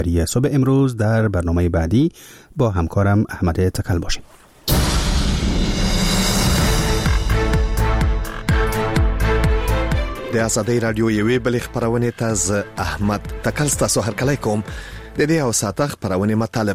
صبح امروز در برنامه بعدی با همکارم احمد تکل باشیم. د آزادۍ رادیو یوې بلې خپرونې ته زه احمد تکل ستاسو هرکلی کوم. د دې او ساعته خپرونې مطالب: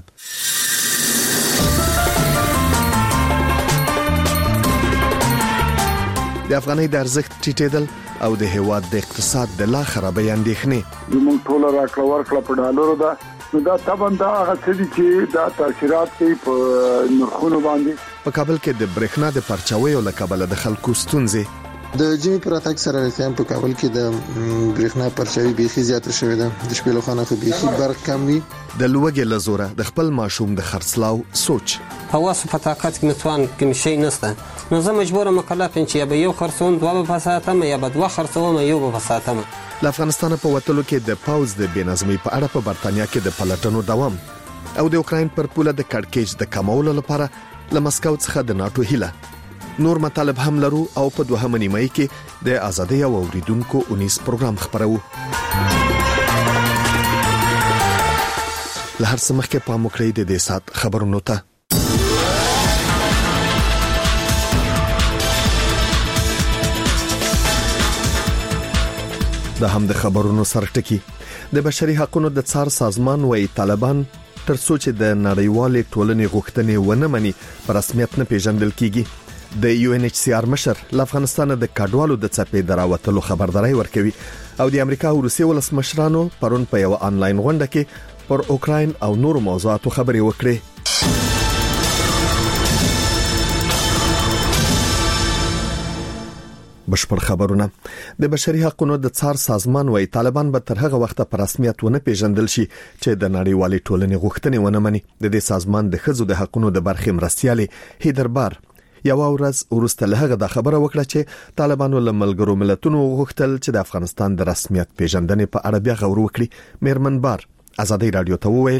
د افغانۍ د ارزښت ټیټېدل او د هیواد د اقتصاد د لا خرابۍ اندېښنې. موږ ټول راکړه ورکړه په ډالرو ده، نو دا طبعا دا هغه څه دي چې دا تاثیرات کوي په نرخونو باندې. په کابل کې د برېښنا د پرچاویو له کبله د خلکو ستونزې. د جمی پر اتاک سره هم په کابل کې د برېښنا پرچاوي بيخي زیاته شوې ده. د شپې له خوا نه بيخي برق کم وي. د لوګي لزوره د خپل ماشوم د خرڅلاو سوچ. حواس په طاقت کې متوان کوم شي نشته، نو زه مجبور مکلف یم چې یا به یو خرڅوم دوه په ساتم یا به دوه خرڅوم یو په ساتم. له افغانستان په وټلو کې د پاوز د بېنظمۍ په اړه په برتانیا کې د پلټنو دوام او د اوکراین پر پوله د کړکېچ د کمولو لپاره له مسکو څخه د ناتو هیله. نور مطالب هم لرو او په دوهمه نیمه کې د آزادۍ او اوریدونکو 19 پروګرام خبرو. له هر څه مخکې پام وکړئ د دې سات خبرونو ته. د هم د خبرونو سرټکی د بشري حقوقو د څار سازمان وایي طالبان ترڅو چې د نړیوالې ټولنې غوښتنې ونه مني په رسمیت نه پیژندل کیږي. د UNHCR مشر له افغانستان د کډوالو د څپې دراوتلو خبرداري ورکوي او د امریکا او روسیې ولسمشرانو پرون په یو آنلاین غونډه کې پر اوکراین او نورو موضوعاتو خبرې وکړې. بشپړ خبرونه. د بشري حقوقو د څار سازمان وایي طالبان به تر هغه وخته په رسمیت ونه پیژندل شي چې د نړیوالې ټولنې غوښتنې ونه مني. د دې سازمان د ښځو د حقوقو د برخې مرستیالې هیدربار یو ورځ وروسته له هغه د خبره وکړه چې طالبانو له ملګرو ملتونو غوښتل چې د افغانستان د رسمیت پیژندنې په اړه بیا غور وکړي. میرمن بار آزادۍ رادیو ته وویل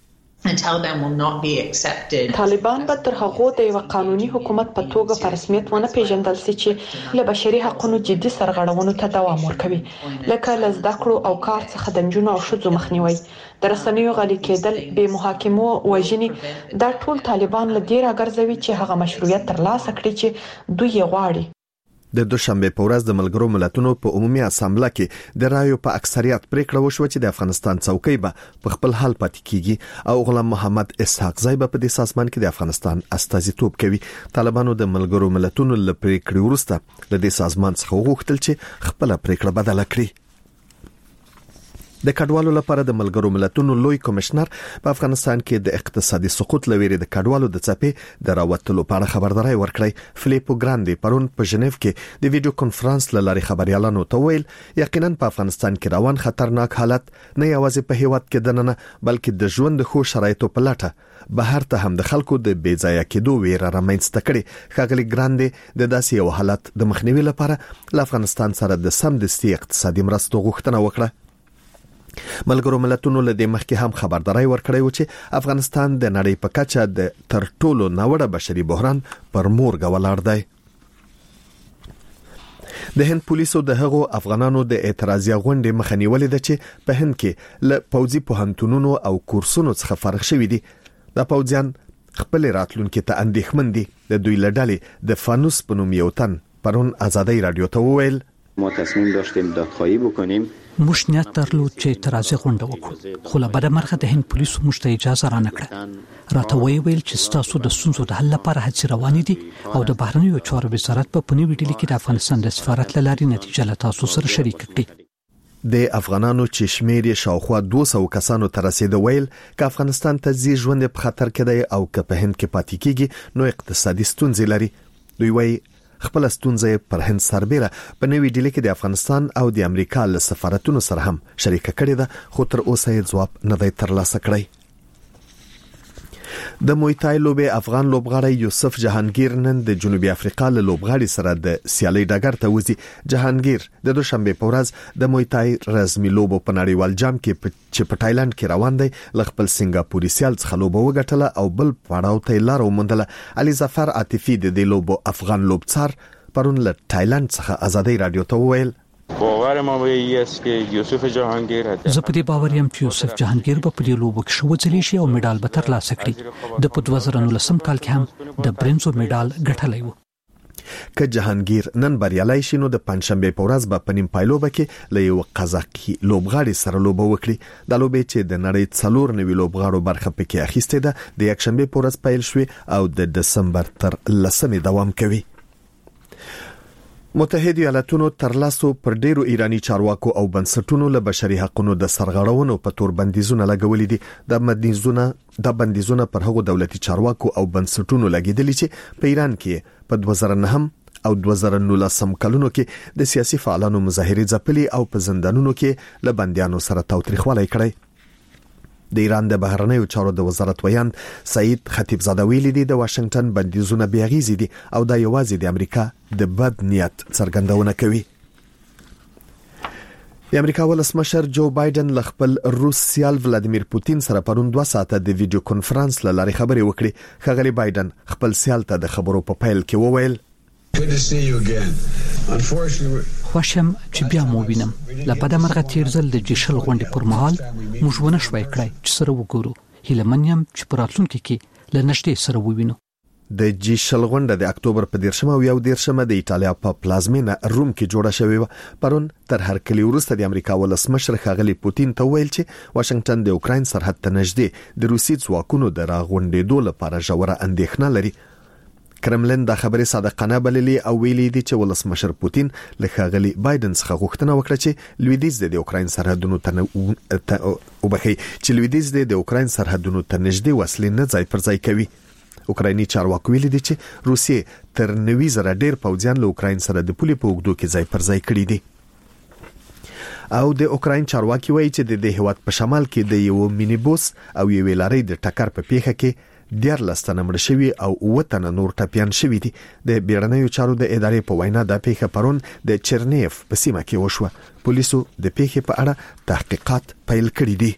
طالبان به تر هغه د یو قانوني حکومت په توګه په رسمیت ونه پیژندل شي چې له بشري حقوقو جدي سرغړونو ته دوام ورکوي، لکه له زده کړو او کار څخه د نجونو او ښځو مخنیوي، د رسنیو غلي کېدل، بې محاکمو وژنې. دا ټول طالبان له دې راګرځوي چې هغه مشروعیت ترلاسه کړي چې دوی یې غواړي. د دوشنبه په ورځ د ملګرو ملتونو په عمومي اسامبله کې د رایو په اکثریت پریکړه وشوه چې د افغانستان څوکۍ به په خپل حال پاتې کیږي او غلام محمد اسحاق زی به په دې سازمان کې د افغانستان استازیتوب کوي. طالبانو د ملګرو ملتونو له پریکړې وروسته له دې سازمان څخه وغوښتل چې خپل پریکړه بدله کړي. د کډوالو لپاره د ملګرو ملتونو لوی کمشنر په افغانستان کې د اقتصادي سقوط لويري د کډوالو د څپې د راوتلو په اړه خبرداري ورکړی. فلیپو ګراندي پرون په ژنیف کې د ویډیو کانفرنس لاري خبريالانو ته ویل یقینا په افغانستان کې روان خطرناک حالت نه یوازې په هیواد کې دننه بلکې د ژوند خو شرایطو په لټه بهر ته هم د خلکو د بې ځایه کېدو ویره رامنځته کړي. ښاغلي ګراندي د داسې یو حالت د مخنیوي لپاره له افغانستان سره د سمدستي اقتصادي مرستو غوښتنه وکړه. ملګرو ملتونو له دې مخکې هم خبرداري ورکړی و چې افغانستان د نړۍ په کچه د تر ټولو ناوړه بشري بحران پر مورګه ولاړ دی. د هند پولیسو د هغو افغانانو د اعتراضي غونډې مخه نیولې ده چې په هند کې له پوځي پوهنتونونو او کورسونو څخه فارغ شوي دي. دا پوځیان خپل راتلونکي ته اندېښمن دي. د دوی له ډلې د فانوس په نوم یو تن پرون آزادۍ رادیو ته وویل ما تصمیم داشتیم دادخواهی بکنیم. موږ نیت درلود چې اعتراضي غونډه وکړو، خو له بده مرغه د هند پولیسو موږ ته اجازه رانکړه. راته ویل چې تاسو د ستونزو د حل لپاره هڅې روانې دي او د بهرنیو چارو وزارت په نوې ډیلي کې د افغانستان د سفارت له لارې نتیجه له تاسو سره شریک کړي. د افغانانو چې شمیر شاوخوا 200 کسانو ته رسیدو ویل ک افغانستان ته ځي ژوند په خطر کې دی او که په هند کې پاتې کیږي نو اقتصادي ستونزې لري. دوی وایي خپل ستونزې پر هند سربېره په نوې ډیلي کې د افغانستان او د امریکا له سفارتونو سره هم شریک کړي ده، خو تر اوسه یې ځواب نه دی ترلاسه کړی. د مویتای لوبې افغان لوبغاړی یوسف جهانگیر نن د جنوبي افریقا له لوبغاړي سره د سیالي ډګر ته وځي. جهانگیر د دوشنبه په ورځ د مویتای رسمي لوبو په نړیوال جام کې چې په تایلند کې روان دی ل خپل سنگاپوري سیال څخه لوبه وګټله او بل پړاو ته لار وموندله. علي ظفر عاطفي د دې لوبو افغان لوبڅار پرون له تایلند څخه آزادۍ رادیو ته وویل باور ما به این است که یوسف جهانگیر زه په دې باور یم چې یوسف جهانگیر به په دې لوبو کې وځلی شي او میډال به ترلاسه کړي. د 2019 کال کې هم د برنزو میډال ګټلی و. که جهانگیر نن بریالي شي نو د پنځشنبه په ورځ به په نیم پایلوبه کې له یو قزاقي لوبغاړي سره لوبه وکړي. د لوبې چې د نړۍ 4 نوي لوبغاړو برخه پکې اخیسته ده د یکشنبه په ورځ پیل شوه او د دسمبر تر 10 دوام کوي. متحده ایالاتونو تر لاسو پر ډیرو ایرانی چارواکو او بنسټونو له بشري حقوقو د سرغړونو په تور بندیزونه لګولې دي. د بندیزونه پر هغو دولتي چارواکو او بنسټونو لګیدلي چې په ایران کې په 2009 او 2019 کلونو کې د سیاسي فعالانو مظاهرې ځپلي او په زندانونو کې له بنديانو سره تاوتریخوالی کړی. د ایران د بهرنیو چارو د وزارت ویان سعید خطیبزاده ویلي دی د واشنگټن بندیزونه بې اغیزې دي او دا یوازې د امریکا د بد نیت څرګندونه کوي. د امریکا ولسمشر جو بایدن ل خپل روس سیال ولادیمیر پوتین سره پرون 2 ساعته د ویډیو کانفرنس لاري خبرې وکړې. خغلی بایدن خپل سیال ته د خبرو په پیل کې وویل خوشم چې بیا مو وینم. لپاره مرغه تیرزل د جشل غونډې پر مهال موږ ونه شوي کړای چې سره وګورو. هیله منیم چې په راتلونکي کې لنشته سره ووینو. د جشل غونډه د اکتوبر په 10 او 11 د ایتالیا په پلازمینه روم کې جوړه شوې و. پرون تر هر کلی وروسته د امریکا ولسمشر خغلی پوتین ته ویل چې واشنگټن د اوکراین سرحد ته نږدې د روسي ځواکونو د راغونډېدو لپاره ژوره اندېښنه لري. کرملین دا خبره صادقانه بللې او ویلي دي چې ولسمشر پوتین له خغلی بایدن څخه غوښتنه وکړه چې لویدیځ د اوکراین سرحدونو ته نږدې وسلې نه ځای پر ځای کوي. اوکرایني چارواکي ویلي دي چې روسیې تر 90 زره ډیر پوځیان له اوکراین سره د پولې په اوږدو کې ځای پر ځای کړي دي. او د اوکراین چارواکي وایي چې د هیواد په شمال کې د یو مینیبوس او یو لارۍ د ټکر په پیښه کې 14 تنه مړ شوي او 9 تنه نور ټپيان شوي دي. د بیړنیو چارو د ادارې په وینا د پیښه پرون د چرنیف په سیمه کې وشوه. پولیسو د پیښې په اړه تحقیقات پیل کړي دي.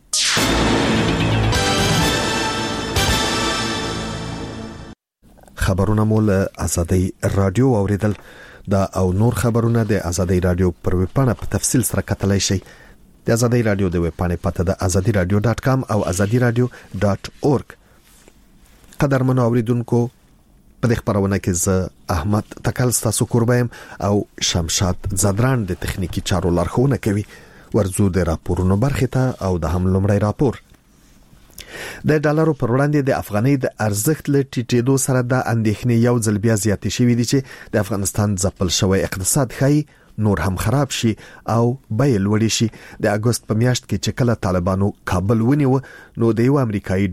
خبرونه مول ازادي رادیو اوریدل. دا او نور خبرونه د ازادي رادیو پر ویبپاڼه په تفصیل سره کتلای شئ. د ازادي رادیو د ویبپاڼې پته د azadiradio.com او azadiradio.org. قدرمنو اوریدونکو په دې خبرونه کې زه احمد تکل تاسو قربایم او شمشاد زدران د تخنیکی چارو لارښوونه کوي. ورزو د راپورونو برخه ته او د هم لومړی راپور. د ډالرو پر وړاندې د افغانۍ د ارزښت له ټیټېدو سره د اندېښنې یو ځل بیا زیاتې شوې دي چې د افغانستان ځپل شوی اقتصاد خای نور هم خراب شي او بیه لوړ شي. د اگست په میاشت کې چې کله طالبانو کابل ونیو نو د یو امریکایي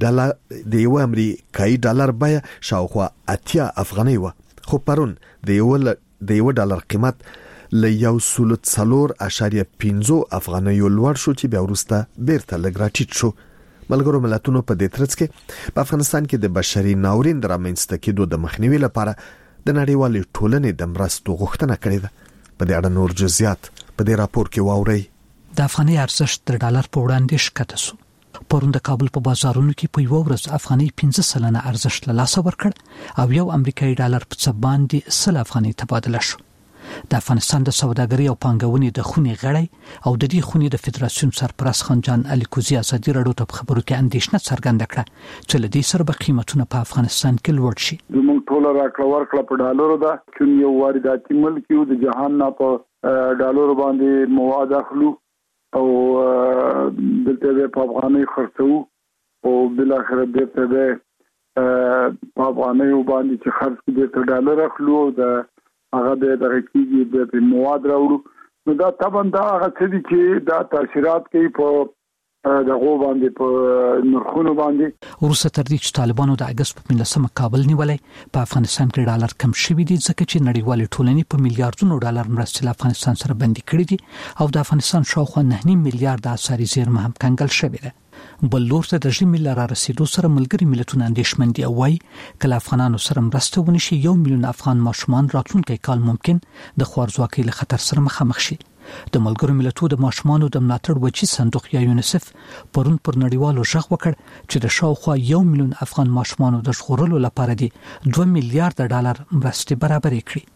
ډالر بیه شاوخوا 80 افغانۍ و. خو پرون د یو ډالر قیمت له 1.4.50 افغانۍ لوړ شو چې بیا وروسته بیرته لږ راټیټ شو. ملګرو ملتونو په دې ترڅ کې په افغانستان کې د بشري ناورین د رامنځته کېدو د مخنیوي لپاره د نړیوالې ټولنې د مرستو غوښتنه کړې ده. په دې اړه نور جزئیات په دې راپور کې واورئ. د افغاني ارزښت د ډالر په وړاندې ښکته شو. پرون د کابل په بازارونو کې په یو ورځ افغاني 15 ارزښت له لاسه ورکړ او یو امریکایي ډالر په څه باندې 100 افغاني تبادله شو. د افغانستان د سوداګرۍ او پانګونې د خونې غړی او د دې خونې د فدراسیون سرپرست خانجان علي کوزي ازادي رادیو ته خبرو کې اندېښنه څرګنده کړه چې لدې سره به قیمتونه په افغانستان کې لوړ شي. زموږ ټول راکړه ورکړه په ډالرو ده چې یو وارداتي ملک یو د جهان نه په ډالرو باندې مواد اخلو او دلته په افغاني خرڅو او بل اخر دلته په افغاني باندې چې خرڅ کړي ته ډالر اخلو د هغه د ترکیبي د مواد راوړو. نو دا طبعا دا هغه څه دي چې دا تاثیرات کوي په دغه باندې په نرخونو باندې. وروسته تر دې چې طالبانو د اگست په 15 کابل نیولې په افغانستان کې ډالر کم شوي دي ځکه چې نړیوالې ټولنې په میلیارډونو ډالر مرستې له افغانستان سره بندي کړې دي او د افغانستان شاوخوا 9 میلیارډ اسعاري زیرمه هم کنګل شوې ده. بل لور ته د رژیم لاره رسیدو سره ملګری ملتونه اندېښمن دي او وايي کله افغانانو سره مرسته ونشي 1 میلیون افغان ماشومان راتلونکي کال ممکن د خوارځواکۍ له خطر سره مخامخ شي. د ملګرو ملتونو د ماشومانو د ملاتړ وچی صندوق یا یونیسف پرون پر نړیوالو ژغ وکړ چې د شاوخوا 1 میلیون افغان ماشومانو د ژغورلو لپاره دي 2 میلیارډ ډالر مرستې برابرې کړي.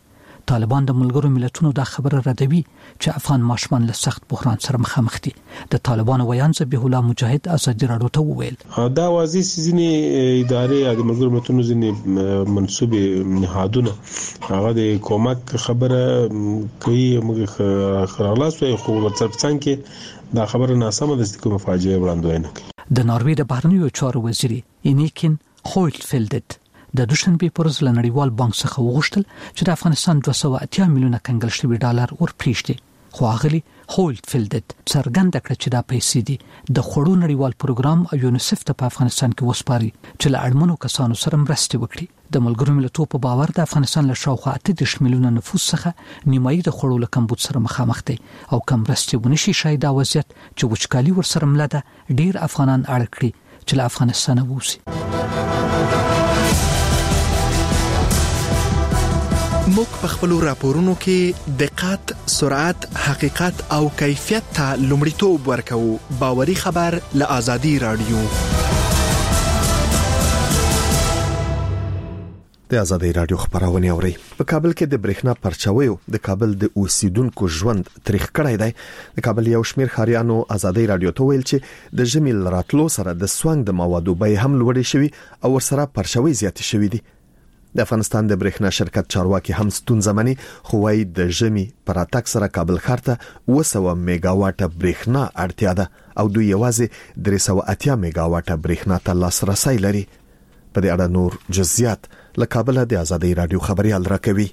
طالبان د ملګرو ملتونو دا خبره ردوي چې افغان ماشومان له سخت بحران سره مخامخ دي. د طالبان ویان ذبیح الله مجاهد ازادي راډیو ته وویل دا واضح ځینې ادارې د ملګرو ملتونو ځینې منسوبې نهادونه هغه د کومک خبره کوي موږ خلاص وي خو څنګه کې دا خبره ناسمه ده چې کومه فاجعه وړاندوینه کوي. د ناروې د بهرنیو چارو وزیر انیکین هویلفیلډ د دوشنبه پر ورځ له نړیوال بانک څخه وغوښتل چې د افغانستان 280 میلیونه کنګل شوی ډالر ورپریږدي. خو هغه هویلفیلډ څرګنده کړه چې دا پیسې دي د خوړو نړیوال پروګرام او یونیسف ته په افغانستان کې وسپاري چې له اړمنو کسانو سره مرسته وکړي. د ملګرو ملتونو په باور د افغانستان له شاوخوا 8 میلیونه نفوس څخه نیمایي د خوړو له کمبود سره مخامخ دي او کم مرسته ونشي شاید دا وضعیت چې وچکالي ورسره ملده ډیر افغانان اړ کړي چې له افغانستان ووځي. موږ په خپل راپورونو کې دقت، سرعت، حقیقت او کیفیت ته لومړیتوب ورکوو. باوري خبر له آزادي رادیو. د آزادي رادیو خبرونه اوري. په کابل کې د برېښنا پرچاویو د کابل د اوسیدونکو ژوند تاریخ کړی دی. د کابل یو شمېر خاریانو آزادي رادیو ته ویل چې د ژمي راتلو سره د سوانګ د موادو بیې هم لوړې شوي او ورسره پرچاوي زیات شوي دي. د افغانستان د برېښنا شرکت چارواکي هم ستونزه مني خو وايي د ژمي پر اتاک سره کابل ښار ته 200 میگا واټه برېښنا اړتیا ده او دوی یوازې 380 میگا واټه برېښنا ته لاسرسي لري. په دې اړه نور جزئیات له کابل د آزادي رادیو خبريال راکوي.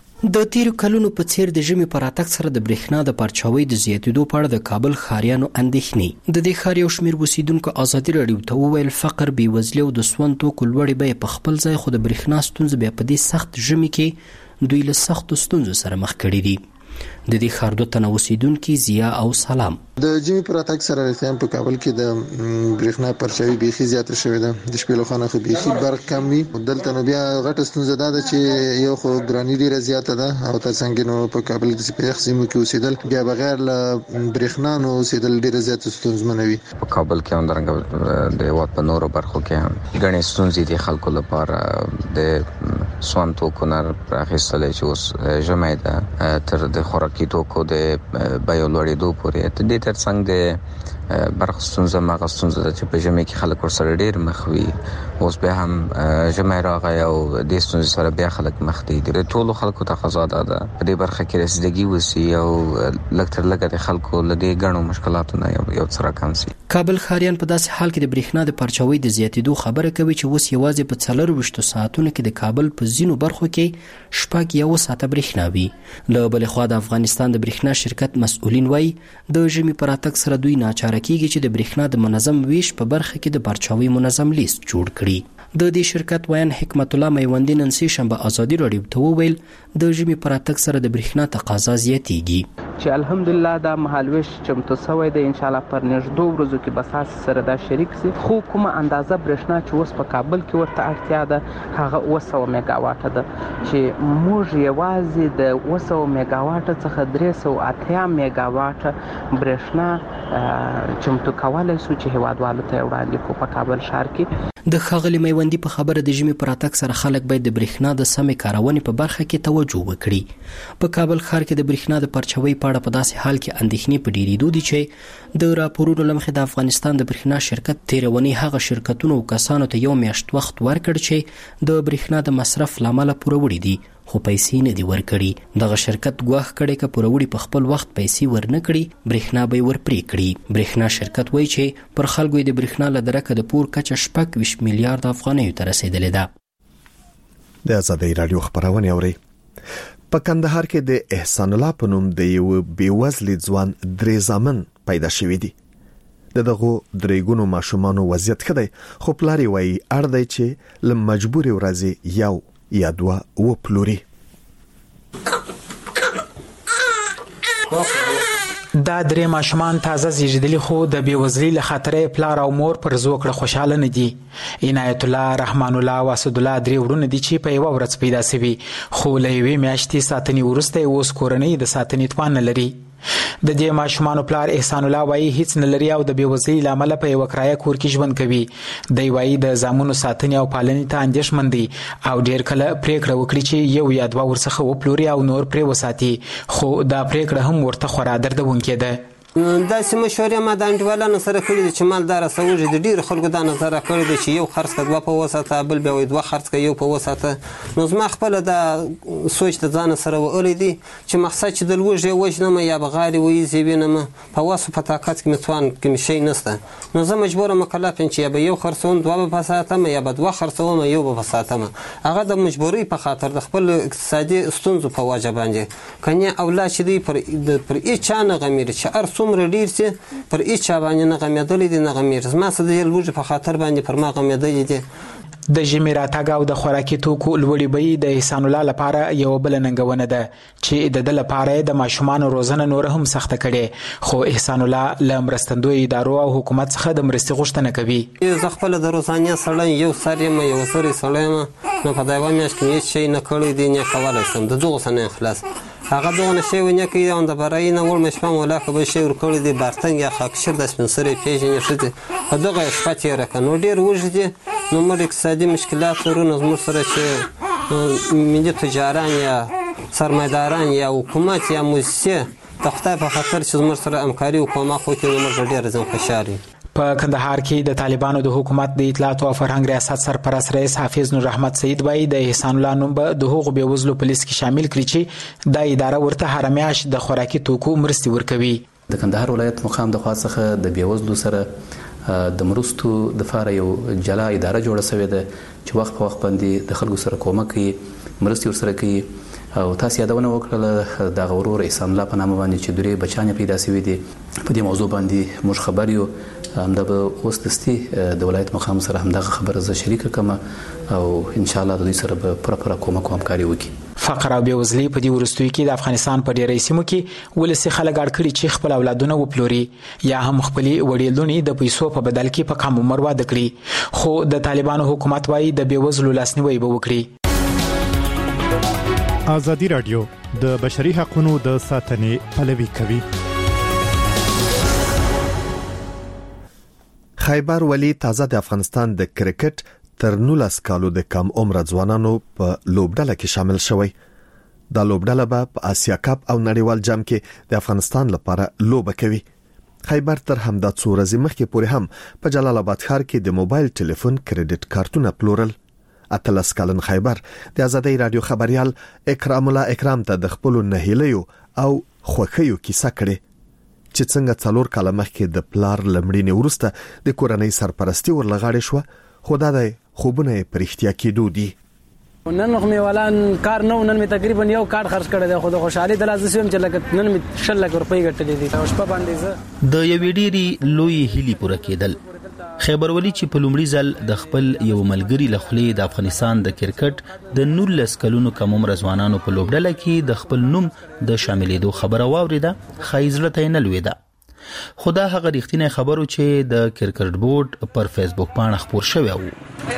د تیر کلونو په څیر د ژمي پر اتاک سره د برېښنا د پرچاوي د زیاتېدو په اړه د کابل خاریانو اندېښنې. د دې خار یو شمېر اوسیدونکو آزادي رادیو ته وویل فقر، بېوزلي او د سون توکو لوړې بیې په خپل ځای، خو د برېښنا ستونزې بیا په دې سخت ژمي کې دوی له سختو ستونزو سره مخ کړي دي. د دې خار دوه تنه اوسیدونکو زیا او سلام د ژمي پر اتاک سره رسېدم په کابل کې د برېښنا پرچاوي بيخي زیاته شوې ده. د شپې له خانه خو بيخي برق کم وي. دلته نو بیا غټه ستونزه ده چې یو خو ګرانی ډیره زیاته ده او ترڅنګ نو په کابل کې په یخ سیمو کې اوسېدل بیا بغیر له برېښنا نو اوسېدل ډیره زیاته ستونزمنه وي. په کابل کې اندرنګ د هیواد په نورو برخو کې هم غني ستونزې دي خلکو لپاره د سون توکو نه راخیستل چې اوس ژمي ده تر د خوراکي توکو د بیو لوړېدو پورې د ترڅنګ د برخ ستونزه ماغستونزه چې په ژمي کې خلک ورسره ډیر مخ وي. اوس به هم ژمي راغی او د ستونزې سره بیا خلک مخ دي. د ټولو خلکو تقاضا ده په دې برخه کې رسیدګي وسی او لکتر لګه د خلکو لدې غنو مشکلاتو نه یو څه راکم سي. کابل خاریان په داسې حال کې د برېښنا د پرچاوي د زیاتېدو خبره کوي چې اوس یوازې په 24 ساعتونو کې د کابل په ځینو برخو کې شپږ یو ساعت برېښنا وي. له بل خوا د افغانستان د برېښنا شرکت مسؤلین وایي د ژمي پر اتاک سره دوی ناچاره کیږي چې د برېښنا د منظم ویش په برخه کې د پرچاوي منظم لیست جوړ کړي. د دې شرکت ویان حکمت الله میوندی نن سه شنبه آزادي رادیو ته وویل د ژمي پر اتاک سره د برېښنا تقاضا زیاتېږي چې الحمدلله دا مهالويش چمتو سوی دی. ان شاء الله پر نږدې ورځو کې بساس سره دا شریک سي. خو کومه اندازه برېښنا چې اوس په کابل کې ورته اړتیا ده هغه 200 میگا واټه ده چې موږ یوازې د 200 میگا واټه څخه 380 میگا واټه برېښنا چمتو کولای شو چې هوادوالو ته وړاندې کو په کابل ښار کې. د ښاغلي میوندي په خبره د ژمي پر اتاک سره خلک باید د برېښنا د سمې کارونې په برخه کې توجه وکړي. په کابل ښار کې د برېښنا د پرچاوي په اړه په داسې حال کې اندېښنې په ډېرېدو دي چې د راپورونو له مخې د افغانستان د برېښنا شرکت تیرونی هغه شرکتونو او کسانو ته یو میاشت وخت ورکړ چې د برېښنا د مصرف لامل پوروړي دي خو پیسې نه دي ورکړي. دغه شرکت ګواښ کړي چې پوروړي په خپل وخت پیسې ورنه کړي برېښنا به ورپرې کړي. برېښنا شرکت وایي چې پر خلکو د برېښنا له درکه د پور کچه 20 میلیارډ افغانۍ ته رسیدلې ده. د آزادي رادیو خبرونه اوري. په کندهار کې د احسان الله په نوم د یو بیوزلي ځوان درې زامن پیدا شوی دي. دغه درې ګونو ماشومانو وضعیت ښه دی خو پلاری وایي اړ دی چې له مجبوري ورځي یو یا دوه وپلوري. دا درې ماشومان تازه زیږیدلي خو د بیوزلۍ له خاطرې پلار او مور پر زوکړه خوشاله نه دي. عنایت الله، رحمان الله او اسد الله درې وروڼه دي چې په یوه ورځ پیدا شوي خو له یوې میاشتې ساتنې وروسته اوس کورنۍ د ساتنې توان نه لري. د دې ماشومان پلار احسان الله وایي هیڅ نه لري او د بیوزلۍ لامل په یو کرایه کور کې ژوند کوي. دی وایي د زامنو ساتنې او پالنې ته اندېښمن دی او ډیر کله پریکړه وکړي چې یو یا دوه ورڅخه وپلوري او نور پرې وساتي، خو دا پریکړه هم ورته خورا دردونکې ده. داسې مشورې ما د انډیوالانو سره کړي دي چې مالداره سوژې د ډېرو خلکو دا نظر راکړی دی چې یو خرڅ کړه دوه په وساته، بل بیا وایي دوه خرڅ کړه یو په وساته. نو زما خپله دا سوچ د ځانه سره وهلی دی چې مقصد چې د لوږې وژنمه یا به غارې ویزې وینمه، په وس په طاقت کې مې توان کوم شی نشته. نو زه مجبوره مکلف یم چې یا به یو خرڅوم دوه به په ساتم یا به دوه خرڅوم یو به په ساتم. هغه د مجبورۍ په خاطر د خپل اقتصادي ستونزو په وجه باندې کنه اولاد چې دی پر هیچا نه غمیري چې هر څومره ډیر چې پر هیچا باندې نه غمیدلی دي نه غمیري. زما څه د لوږې په خاطر باندې پر ما غمیدلی دي. د ژمي راتګ او د خوراکي توکو لوړې بیې د احسان الله لپاره یو بل ننګونه ده چې د ده لپاره د ماشومانو روزنه نور هم سخته کړي، خو احسان الله له مرستندویو ادارو او حکومت څخه د مرستې غوښتنه کوي. زه خپله د روزانیا سړی یو سر یم یو سری سړی یم، نو په دا یوه میاشت کې هېڅ شی نه کړی دی نه کولی شم د دغو څه نه خلاص. هغه دغه شی ونه کوي او د برای نه وړ مشپم ولا که به شی ورکړی دی بارتنګ یا خاکشیر د سپین سرې پیژنې ښځې په دغه شپه تېره کړه. نو ډېر وږي دي، نو موږ اقتصادي مشکلات لرو. نو زموږ سره چې ملي تجاران یا سرمایداران یا حکومت یا موسسې د خدای په خاطر چې زموږ سره همکاري وکړي ما خو کې نو موږ ډېر ځم خوشحال یو. په کندهار کې د طالبانو د حکومت د اطلاعات او فرهنګ ریاست سرپرست رئیس حافظ نور رحمت سید وایي د احسان الله نوم به د هغو بېوزلو په لیست کې شامل کړي چې دا اداره ورته هره میاشت د خوراکي توکو مرستې ورکوي. د کندهار ولایت مقام د خوا څخه د بېوزلو سره د مرستو دپاره یو جلا اداره جوړه شوې ده چې وخت په وخت باندې د خلکو سره کومک کوي، مرستې ورسره کوي. او تاسو یادونه وکړه د غورور احسان الله په نامه باندې چې درې بچیان پیدا شوي دي. په دې موضوع باندې موږ خبر یو همدا به اوس دستي د ولایت مقام سره همدغه خبره زه شریک کړم او ان شاء الله د دوی سره به پوره کومک او همکاري وکړي. فقر او بېوزلي په دې وروستیو کې د افغانستان په ډېری سیمو کې ولسي خلک اړ کړي چې خپل اولادونه وپلوري یا هم خپلې وړې لوڼې د پیسو په بدل کې په کم عمر واده کړي، خو د طالبانو حکومت وایي د بېوزلو لاسنیوی به وکړي. ازادي راډیو د بشري حقوقو د ساتنې پلوي کوي. خیبر ولی تازه د افغانستان د کرکټ تر 19 کالو د کم عمر ځوانانو په لوبډله کې شامل شوی. دا لوبډله به په آسیا کپ او نړیوال جام کې د افغانستان لپاره لوبه کوي. خیبر تر همدا څو ورځې مخکې پورې هم په جلال آباد ښار کې د موبایل ټلیفون کریډټ کارتونه پلورل. اتلس کلن خیبر د ازادۍ رادیو خبريال اکرام الله اکرام ته د خپل نهیلیو او خوخیو کیسه کړي چې څنګه 4 کاله مخکې د پلار لمړینې ورسته د کورنۍ سرپرستی ورلغاړې شو، خدا دې خوبونه پرختیا کېدو دي. نن مې ولان کار نو نن مې تقریبا یو کار خرج کړی دی، خو د خوشحالي د لازم سم چې لکه نن مې 6 لک روپۍ ګټلې دي او شپه باندې زه د یوې ډېری لوی هلي پوره کېدل. خیبر ولی چې په لومړي ځل د خپل یو ملګری له خولې د افغانستان د کرکټ د 19 کلونو کم عمر ځوانانو په لوبډله کې د خپل نوم د شاملېدو خبره واوریده، خایزله ته نه لویده. خدا هغه رښتینی خبرو چې د کرکټ بورډ پر فیسبوک باندې خبر شوی و.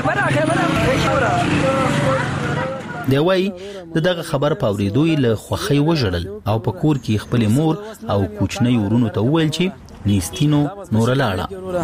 دی وایي دغه خبر په اوریدو له خوخی وژړل او په کور کې خپل مور او کوچنی ورونو ته وویل چې نیستینو نور لاړه.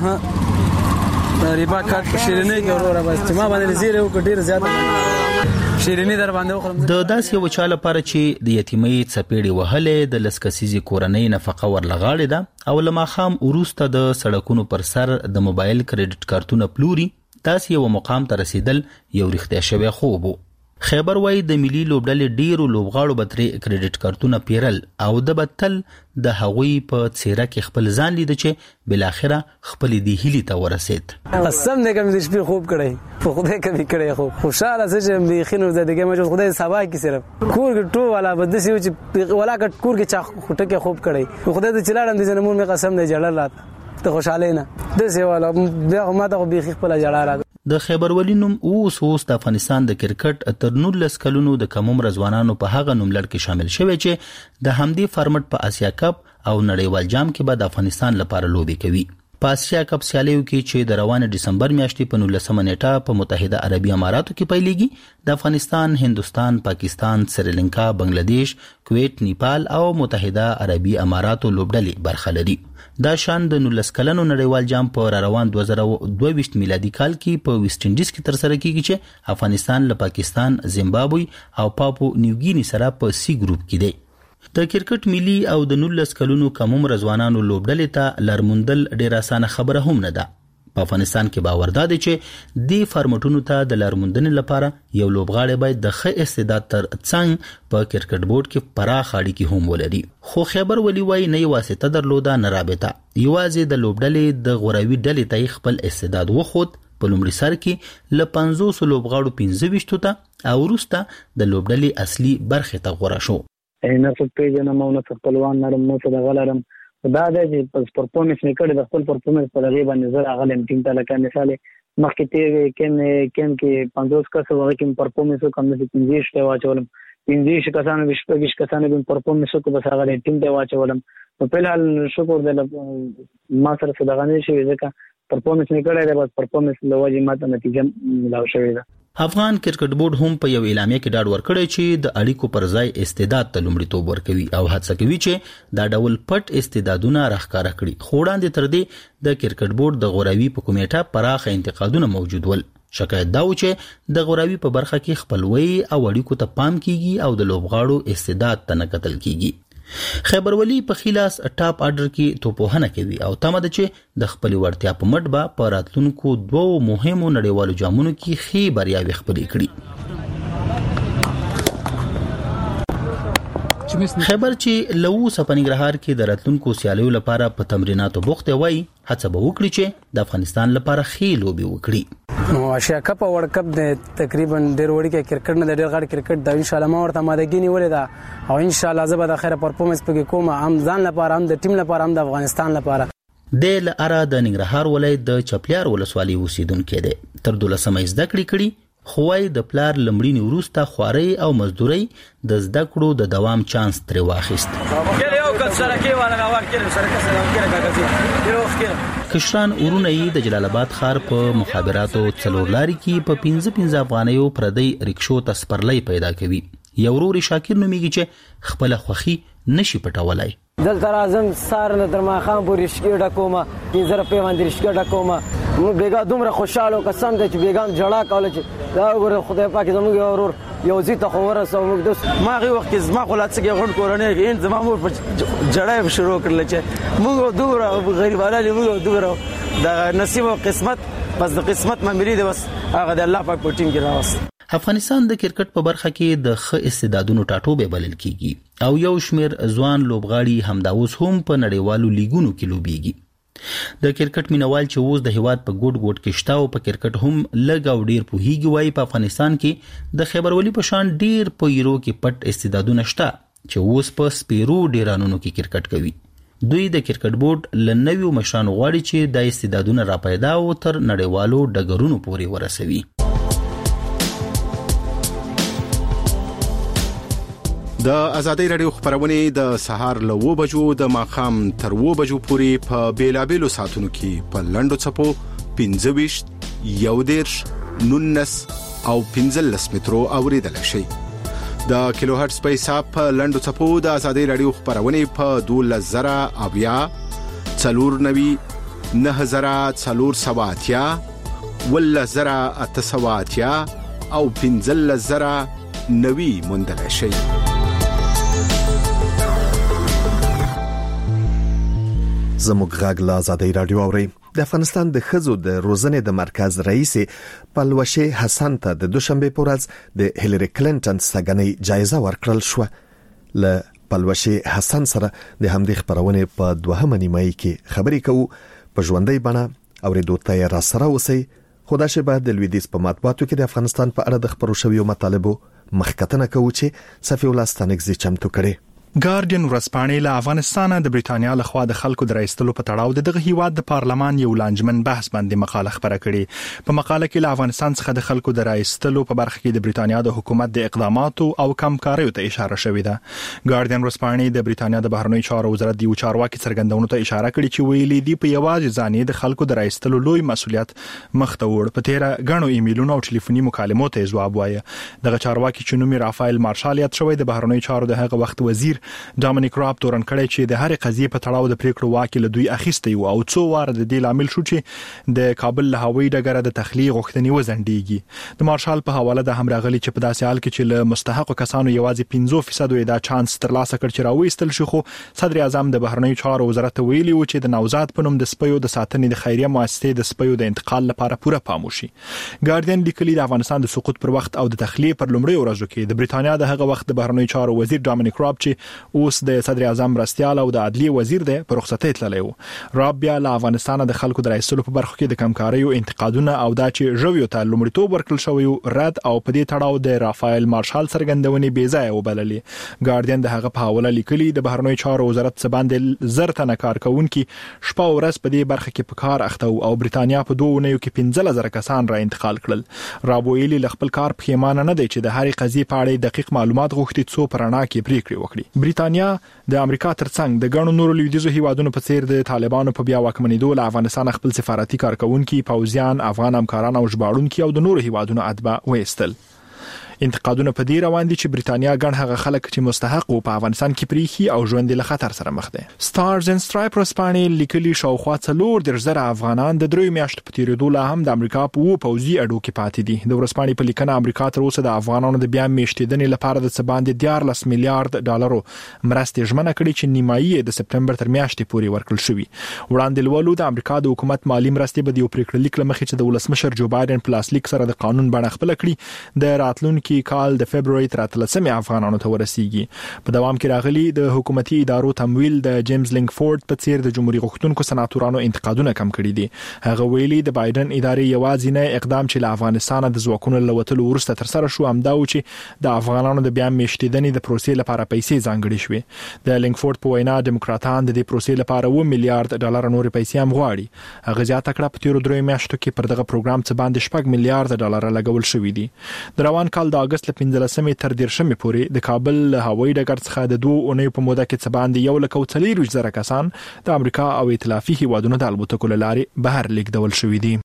ریبا کټ شیرینی کې وروره بس چې ما باندې زیره او ډیر زیاته شیرینی در باندې وخورم. د داسې یو چا لپاره چې د یتیمۍ څپېړې وهلې د لسکسیزي کورنۍ نفقه ورلغاړې ده او لما خام وروسته د سړکونو پر سر د موبایل کریډټ کارتونه پلوري، داسې یو مقام ته رسیدل یو رښتیا شوی خوب و. خیبر وای د ملي لوبډلې ډیرو لوبغاړو بتري کریډټ کارتونه پیرل او د بتل د هغوی په څیره کې خپل ځان لید چې بل اخره خپل دی هلی ته ورسید. قسم دې کوم دې شپې خوب کړی په خدای کوي کړی خو خوشاله سې به خینو زدهګه مې خدای سبا کې صرف کور ټو والا بده سي چې ولا کور کې چا خټه کې خوب کړی خدای دې چلاړم دې زنمون مې قسم دې جړل رات ته خوشاله نه دې سي والا بیا ما ته به خپل جړا د خیبر ولی نوم اوس د افغانستان د کرکټ تر 19 کلونو د کم عمر ځوانانو په هغه نوملړ کې شامل شوی چې د همدې فارمټ په آسیا کپ او نړیوال جام کې به د افغانستان لپاره لوبي کوي. په آسیا کپ سیالیو کې چې د روانه دسمبر میاشتې په 19 نیټه په متحده عربی اماراتو کې پیلېږي د افغانستان، هندستان، پاکستان، سریلانکا، بنگلاديش، کویت، نیپال او متحده عربی اماراتو لوبډلې برخه لري. دا شان د 19 کلنو نړیوال جام په روان 2022 میلادي کال کې په ویسټ انډیز کې ترسره کیږي چې افغانستان له پاکستان، زیمبابوې او پاپو نیوګینی سره په سی ګروپ کې دی. د کرکټ ملي او د 19 کلونو کم عمر ځوانانو لوبډلې ته لارموندل ډېره اسانه خبره هم نه ده. په افغانستان کې باور ده چې د فارمټونو ته د لارموندنې لپاره یو لوبغاړی باید د ښه استعداد تر څنګ په کرکټ بورډ کې پراخ اړیکې هم ولري. خو خیبر ولي وایي نه واسطه درلوده نه رابطه، یوازې د لوبډلې د غوراوي ډلې ته خپل استعداد وخود. په لومړي سر کې له 500 لوبغاړو 25 ته او وروسته د لوبډلې اصلي برخې ته غوړه شو. نه څه پیژنم او نه څه خپلوان لرم، نه څه دغه لرم. دا دی چې پرفورمنس مې کړی، د خپل پرفورمنس په دغې باندې زه راغلم ټیم ته. لکه مثال مخکې تېر کیم کې 50 کسه هغه کې پرفورمنس وکړم، داسې 15 ته واچولم. 15 کسانو 20 کسانو به پرفورمنس وکړو، بس هغه ټیم ته واچولم. په فلحال شکر دی ما سره څه دغه نه شوي، ځکه پرفورمنس مې کړی دی، بس پرفورمنس له وجې ماته نتیجه ملاو شوې ده. افغان کرکټ بورډ هم په یو اعلامیه کې ډاډ ورکړی چې د اړیکو پر ځای استعداد ته لومړیتوب ورکوي او هڅه کوي چې دا ډول پټ استعدادونه راښکاره کړي. خو وړاندې تر دې د کرکټ بورډ د غوراوي په کمیټه پراخه انتقادونه موجود ول. شکایت دا و چې د غوراوي په برخه کې خپلوي او اړیکو ته پام کیږي او د لوبغاړو استعداد ته نه کتل کیږي. خیبر ولی په خلاص ټاپ آرډر کې توپوهنه کوي او تمه ده چې د خپل وړتیا په مټ به په راتلونکو 2 مهمو نړیوالو جامونو کې ښې بریاوې خپلې کړي. خیبر چې لوس په ننګرهار کې د راتلونکو سیالیو لپاره په تمریناتو بوخت وای، هڅه به وکړي چې د افغانستان لپاره ښې لوبې وکړي. نو آسیا کپ او ورلد کپ د تقریبا ډېر وړي کې کرکټ نه د ډېر غړ کرکټ د ان شاء الله ما ورته مادګی نیولې ده او ان شاء الله زه به د خیره پرفورمنس پکې کوم، هم ځان لپاره، هم د ټیم لپاره، هم د افغانستان لپاره. د لاره د ننګرهار ولایت د چپلیار ولسوالۍ اوسیدونکو دی. تر 12 زده کړې خوای د پلار لمړینی وروسته خواري او مزدوري د زده کړو د دوام چانس تر واخیست. کشران ورونه د جلال آباد ښار په مخابراتو څلورلاري کې په 15 افغانیو پردی رکشو ته سپرلۍ پیدا کوي. یو ورور شاکر نومیږي چې خپل خوخي نشي پټولای. دلته راځم سار نه در ما خام پورې شګه ډکوما چې زره په باندې شګه ډکوما مو بیګا دومره خوشاله قسم ته چې بیګام جړه کوله چې دا ګوره خدای پاک زموږ ورور یو زی ته خبره سو موږ د ما غي وخت زما خلاص کې غړ کورنۍ کې زما مور په جړه شروع کړل چې موږ دومره غریبانه موږ دومره د نصیب او قسمت، بس د قسمت ممري دی، بس هغه د الله پاک په ټیم کې راوست. افغانستان د کرکټ په برخه کې د ښه استعدادونو ټاټوبه بلل کیږي او یو شمیر ځوان لوبغاړي همدا اوس هم په نړیوالو لیګونو کې لوبيږي. د کرکټ مینوال چې اوس د هیواد په ګوټ ګوټ کې شته او په کرکټ هم لږ او ډیر پوهیږي وایي په افغانستان کې د خیبر ولی په شان ډیر په یورو کې پټ استعدادونه شته چې اوس په سپیرو ډیرانونو کې کرکټ کوي. دوی د کرکټ بورډ لنویو مشرانو غواړي چې د استعدادونه را پیدا او تر نړیوالو ډګرونو پورې ورسوي. د ازادۍ رادیو خبرونه د سهار له 9 بجو د ماخام تر 9 بجو پورې په بیلابېلو ساعتونو کې په لندو چپو 15 11 19 او 15 مترو اوریدل شي. د کیلو هرتز په حساب په لندو چپو د ازادۍ رادیو خبرونه په 12000 اویا 490 9470 ولزرا اتسواتیا او 15000 نوی مندل شي. زموږ غږ له ازادۍ رادیو اوري. د افغانستان د ښځو د روزنې د مرکز رئیس پلوشه حسن ته د دوشنبه په ورځ د هیلری کلینټن سګنۍ جایزه ورکړل شو. له پلوشه حسن سره د همدې خبرونه په 2 نیمه کې خبرې کوو. په ژوندۍ بڼه اوریدو ته را سره اوسئ. خدا شه بعد د لویدیز په مطبوعاتو کې د افغانستان په اړه د خبرو شویو مطالبو مخکتنه کوي چې صفي الله ستانګزي چمتو کړي. ګارډین ورځپاڼې له افغانستان د بریټانیا لخوا د خلکو د راایستلو په تړاو دغه هیواد د پارلمان یو لانجمن بحث باندې مقاله خبره کړې. په مقاله کې له افغانستان څخه د خلکو د راایستلو په برخه کې د بریټانیا د حکومت د اقداماتو او کمکاریو ته اشاره شوې ده. ګارډین ورځپاڼې د بریټانیا د بهرنیو چارو وزارت د چارواکي څرګندونو ته اشاره کړې چې ویلي دی په یوازې ځانې د خلکو د راایستلو لوی مسؤلیت مخ ته وړ. په تیر غنو ایمیلونو او ټلیفوني مکالمو ته جواب وایي. دغه چارواکي چې نوم رافایل مارشال یاد شوی د بهرنیو چارو د هغه وخت وزیر ډامینیک راب تورن کړی چې د هرې قضیې په تړاو د پریکړو واک له دوی اخیستی او څو واره د دې لامل شو چې د کابل له هوایي ډګره د تخلیه غوښتنې وزندېږي. د مارشال په حواله د هم راغلي چې په داسې حال کې چې له مستحقو کسانو یوازې 15% دا چانس ترلاسه کړ چې راوېستل شي، خو صدر اعظم د بهرنیو چارو وزارت ویلي و چې د نوزاد په نوم د سپیو د ساتنې د خیریه مؤسسې د سپیو د انتقال لپاره پوره پام وشي. ګارډین لیکلي د افغانستان د سقوط پر وخت او د تخلیه پر لومړۍ ورځو کې د بریټانیا د هغه وخت د بهرنیو چارو وزیر ډامینیک راب چې اوس د صدر اعظم مرستيال او د عدلیه وزیر دی په رخصتۍ تللی و. راب بیا له افغانستان د خلکو د راایستلو په برخه کې د کمکاریو انتقادونه او دا چې ژویو ته لومړیتوب ورکړل شوی رد او په دې تړاو د رافایل مارشال څرګندونې بې ځایه وبللې. ګارډین د هغه په حواله لیکلي د بهرنیو چارو وزارت څخه باندې زر تنه کارکونکي شپه او ورځ په دې برخه کې په کار اخته او بریټانیا په 2 اونیو کې 15000 کسان را انتقال کړل. راب ویلي ل خپل کار پښیمانه نه دی چې د هرې قضیې په اړه دقیق معلومات غوښتي څو پرانا کې پریکړې وکړي. بریټانیا د امریکا ترڅنګ د ګڼو نورو لویدیځو هیوادونو په څیر د طالبانو په بیا واکمنېدو له افغانستان خپل سفارتي کارکونکي، پوځیان، افغان همکاران او ژباړونکي او د نورو هیوادونو اتباع وایستل. انتقادونه په دې روان دي چې بریټانیا ګڼ هغه خلک چې مستحق او په افغانستان کې پریخي او ژوند له خطر سره مخ دي. سټارز اند سټرایپ ورځپاڼې لیکلي شاوخوا 4,000 افغانان د 3 میاشتو په تیریدو لا هم د امریکا په پوځي اډو کې پاتې دي. د ورځپاڼې په لیکنه امریکا تر اوسه د افغانانو د بیا میشتېدنې لپاره د څه باندې 14 میلیارډ ډالرو مرستې ژمنه کړې چې نیمایي د سپټمبر تر میاشتې پورې ورکړل شوې. وړاندې لولو د امریکا د حکومت مالی مرستې به د پریکړه لیک لمخې چې د ولسمشر جو بایدن په لاسلیک سره د قانون بڼه خپل کړي د راتلونکي کال د فبراير تر 13 افغانانو ته ورسیږي. په دوام کې راغلي د حکومتي ادارو تمویل د جیمز لینګفورد په څیر د جمهوریت غوښتونکو سناتورانو انتقادونه کم کړي دي. هغه ویلي د بایدن ادارې یوازې نه اقدام چې له افغانستان د ځواکونو لوتلو وروسته تر سره شو همدا و چې د افغانانو د بیا میشتېدنې د پروسې لپاره پیسې ځانګړي شوې. د لینګفورد په وینا دیموکراتان د دې پروسې لپاره 1 میلیارډ ډالر نور پیسې هم غواړي. هغه زیاته کړه په تیر 3 میاشتو کې پر دغه پروګرام څخه باندې 4 میلیارډ ډالر لګول شوې دي. د روان کال د اگست 15 تر 13 پورې د کابل هوایي ډګر څخه د 2 اونیو په موده کې څه باندې 1,40,000 کسان د امریکا او ائتلافي هیوادونو د الوتکو لارې بهر لیږدول شوي دي.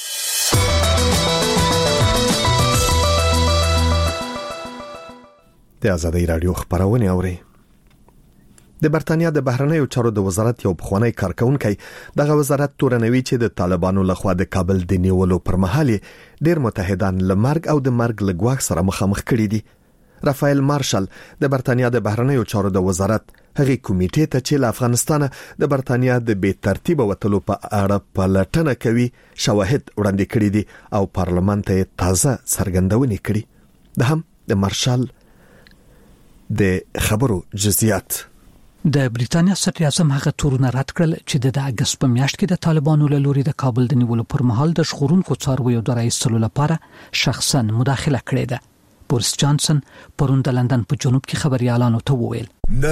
د آزادۍ رادیو خبرونه اوري. د برتانیا د بهرنیو چارو د وزارت یو پخوانی کارکونکي دغه وزارت تورنوي چې د طالبانو لخوا د کابل د نیولو پر مهال ډیر متحدان لمرګ او د مرګ لګواک سره مخامخ کړي دي. رافایل مارشال د برتانیا د بهرنیو چارو د وزارت هغه کمیټې ته چې له افغانستان د برتانیا د بې ترتیب وټلو په اړه پلټنه کوي شواهد وړاندې کړي دي او پارلمان ته تازه څرګندونې کړي. د هم د مارشال د خبرو جزئیات د بریټانیا صدر اعظم هغه تورونه رد کړل چې د اگست په میاشت کې د طالبانو له لوري د کابل د نیولو پر مهال د ژغورونکو څارویو د راایستلو لپاره شخصا مداخله کړې ده. بوریس جانسن پرون د لندن په جنوب کې خبريالانو ته وویل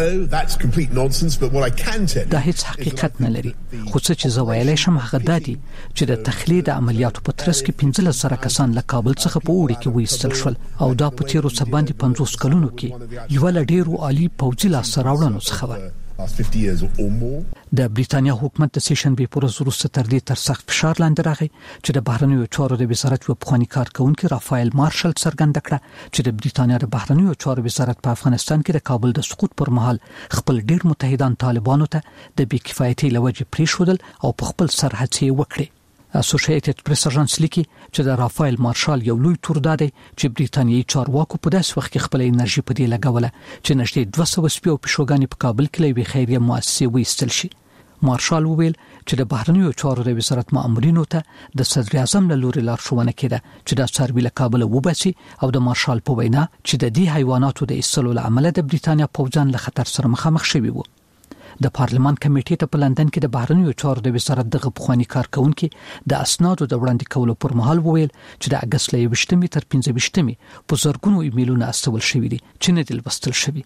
دا هیڅ حقیقت نه لري، خو څه چې زه ویلای شم هغه دا دی چې د تخلید عملیاتو په ترڅ کې 15,000 کسان له کابل څخه په وړي کې وایستل شول او دا په تیرو څه باندې 50 کلونو کې یو له ډیرو عالی پوځي لاسته راوړنو څخه و. د بریټانیا حکومت د سیشنبې پر ورځ وروسته تر دې تر سخت فشار لاندې راغی چې د بهرنیو چارو د وزارت په پخوانی کارکونکي رافایل مارشال څرګنده کړه چې د بریټانیا د بهرنیو چارو وزارت په افغانستان کې د کابل د سقوط پر مهال خپل ډیر متحدان طالبانو ته د بې کفایتۍ لوجې پریښودل او په خپل سرحدي وکړي. اسوسییټډ پریس اژانس لیکي چې د رافایل مارشال یو لوی تور دادی چې بریټانیایي چارواکو په داس وخت کې خپل انرژي په دې لګوله چې نږدې 200 سپیو پښوګانی په کابل کې لوي خیریه مؤسسه وایستل شي. مارشال وویل چې د بهرنیو چارو د وزارت مامورینو ته د صدر اعظم له لوري لارښوونه کړه چې د څاروي له کابل وباسي او د مارشال په وینا چې د دې حیواناتو د ایستلو لامل د بریټانیا پوځان له خطر سره مخامخ شوي وو. د پارلمان کمیټې ته په لندن کې د بهرنیو چارو د وزارت دغه پخوانی کارکونکي د اسنادو د وړاندې کولو پر مهال وویل چې د اگست له 20 تر 15 په زرګونو ایمیلونه استول شوي دي چې نه دي لوستل شوي.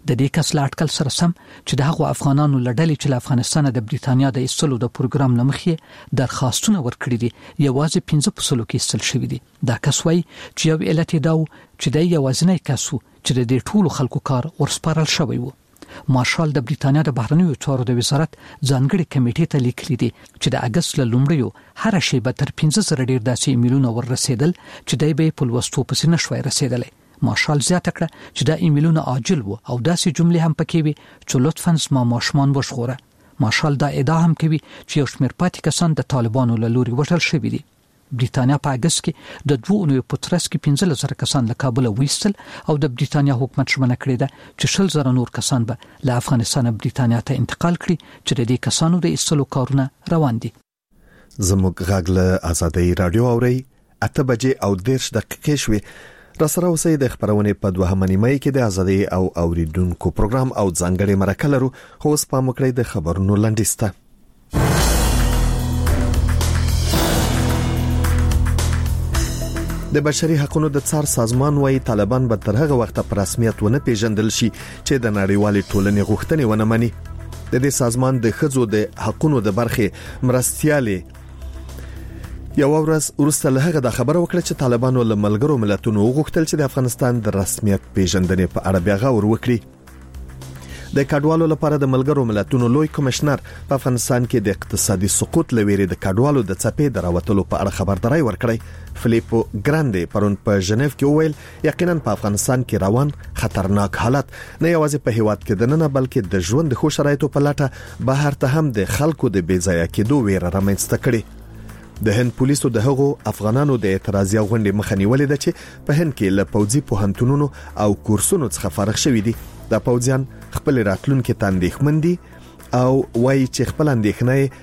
د دې کس لا اټکل سره سم چې د هغو افغانانو لړلې چې له افغانستان د بریتانیا د ایستلو د پروګرام لمخې درخواستونه ورکړي دي یوازې 15% کې ایستل شوی دي. دا کس وایي چې یو علت یې دا و چې د یوازینی کس و چې د دې ټولو خلکو کار ورسپارل شوی و. مارشال د بریتانیا د بهرنیو چارو د وزارت ځانګړي کمیټې ته لیکلي دي چې د اگست له لومړیو هر شی به تر 15 ډیر داسې ایمیلونه ورسېدل چې دای به په لوستو پسې نشوي رسیدلی. مارشال زیاته کړه چې دا ایمیلونه عاجل وو او داسې جملې هم پکې وي چې لطفاً زما ماشومان وژغوره. مارشال دا ادعا هم کوي چې یو شمېر پاتې کسان د طالبانو له لوري وژل شوي دي. بریتانیا په اگست کې د 2 اونیو په ترڅ کې 15,000 کسان له کابل وایستل او د بریتانیا حکومت ژمنه کړې ده چې 100,000 نور کسان به له افغانستان بریتانیا ته انتقال کړي چې د دې کسانو د ایستلو کارونه روان دي. زموږ غاغله آزادۍ رادیو اوري 8 بجې او 10 دقیقې شوي. را سره اوسئ د خبرونه په 2 نیمه کې د آزادۍ او اوریدونکو پروګرام او ځانګړي مرکه لرو. خو اوس په مکړې د خبرونو لنډیسته. د بشري حقوقو د څار سازمان وايي طالبان به تر هغه وخت په رسمیت ونه پیژندل شي چې د نړیوالې ټولنې غوښتنې ونه مني. د دې سازمان د ښځو د حقوقو د برخې مرستيالي یو ورځ وروسته له هغه د خبرو وکړه چې طالبانو له ملګرو ملتونو غوښتل چې د افغانستان د رسمیت پیژندنې په اړه بیا غور وکړي. د کډوالو لپاره د ملګرو ملتونو لوی کمشنر په افغانستان کې د اقتصادي سقوط لويري د کډوالو د څپې دراوتلو په اړه خبرداري ورکړی. فلیپو ګراندي پرون په ژنیف کې وویل یقینا په افغانستان کې روان خطرناک حالت نه یوازې په هیواد کې د نه بلکې د ژوند د خو شرایطو په لټه بهر ته هم د خلکو د بیځایه کېدو ویره رامنځته کړي. د هند پولیسو د هغو افغانانو د اعتراضي غونډې مخه نیولې ده چې په هند کې له پوځي پوهنتونونو او کورسونو څخه فارغ شوي دي. د پوځیان خپل راتلونکو ته اندېښمن دي او وایي چې خپل اندېښنې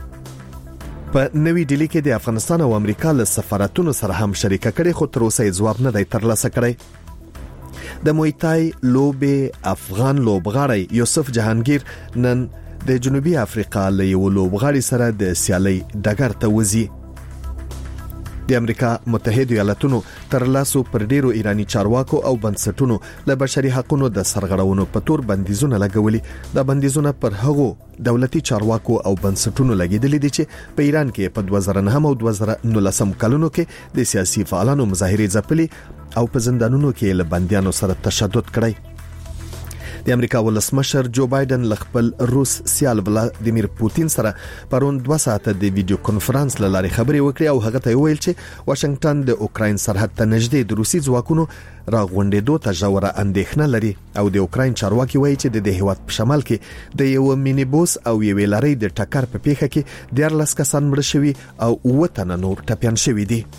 په نوې ډیلی کې د افغانستان او امریکا له سفارتونو سره هم شریکه کړي خو تر اوسه ځواب نه دی ترلاسه کړی. د مویتای لوبې افغان لوبغاړی یوسف جهانگیر نن د جنوبي افریقا له یو لوبغاړي سره د سیالي ډګر ته وځي. د امریکا متحده ایالاتونو تر لاسو پر ډیرو ایرانی چارواکو او بنسټونو له بشري حقوقو د سرغړونو په تور بندیزونه لګولي. د بندیزونه پر هغو دولتي چارواکو او بنسټونو لګیدلې دي چې په ایران کې په 2009 او 2019 کلونو کې د سیاسي فعالانو مظاهرې ځپلي او په زندانونو کې له بنديانو سره تشدد کړی. د امریکا ولسمشر جو بایدن ل خپل روس سیال ولادیمیر پوتین سره پرون 2 ساعته د ویډیو کانفرنس لاري خبرې وکړې او هغه ته ویل چې واشنگټن د اوکراین سرحد ته نږدې د روسي ځواکونو راغونډېدو ته ژوره اندېښنه لري او د اوکراین چارواکي وایي چې د هیواد په شمال کې د یو مینیبوس او یو لاري د ټکر په پیښه کې 14 کسان مړ شوي او 9 تنه نور ټپيان شوي دي.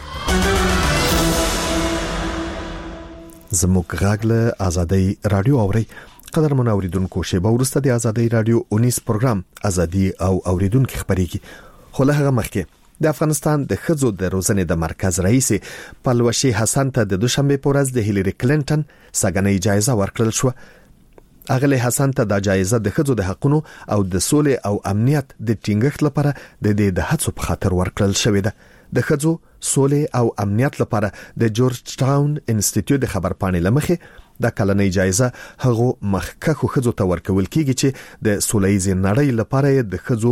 زموږ غاغله آزادۍ رادیو اوري. قدر من اوریدونکو شیبه ورسته د آزادۍ رادیو 19 پروګرام ازادي او اوریدونکو خبريږي. خو له هغه مخکې د افغانستان د خځو د روزنې د مرکز رئیس پلوشي حسن ته د دوشنبه په ورځ د هیلری کلینټن سګنۍ جایزه ورکړل شو. اغلی حسن ته د جایزه د خځو د حقوقو او د سولې او امنیت د ټینګښت لپاره د هڅو په خاطر ورکړل شوې ده. د خځو سولې او امنیت لپاره د جورج ټاون انسټیټیوټ د خبرپاڼې لمخې د کلنۍ جایزه هغه مخکخو خځو ته ورکول کیږي چې د سولېزي نړۍ لپاره د خځو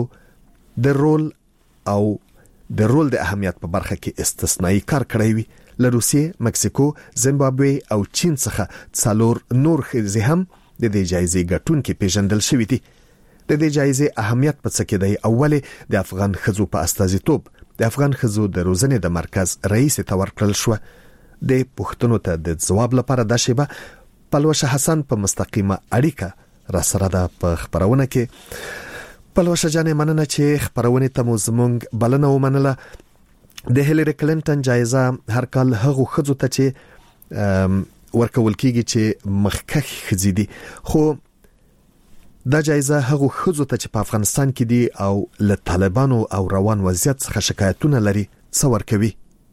د رول د اهمیت په برخه کې استثنایی کار کړی وي. له روسیې، مکسیکو، زیمبابوې او چین څخه څلور نور خځې هم د دې جایزې ګټونکو پیژندل شوې دي. د دې جایزې اهمیت په څه کې دی؟ اوله د افغان خځو په استازیتوب د افغان خځو د روزنې د مرکز رئیس ته ورکړل شو. د پښتنو ته د جواب لپاره د شیبه پلوشه حسن په مستقیمه اړیکه را سره ده په خبرونه کې. پلوشه جانې مننه چې خبرونه ته مو زمونږ بلنه ومنله. د هیلری کلینټن جایزه هر کال هغه خځو ته چې ورکول کیږي چې مخکخ خځې دي، خو دا جایزه هغه خځو ته چې په افغانستان کې دي او له طالبانو او روان وضعیت څخه شکایتونه لري څور کوي.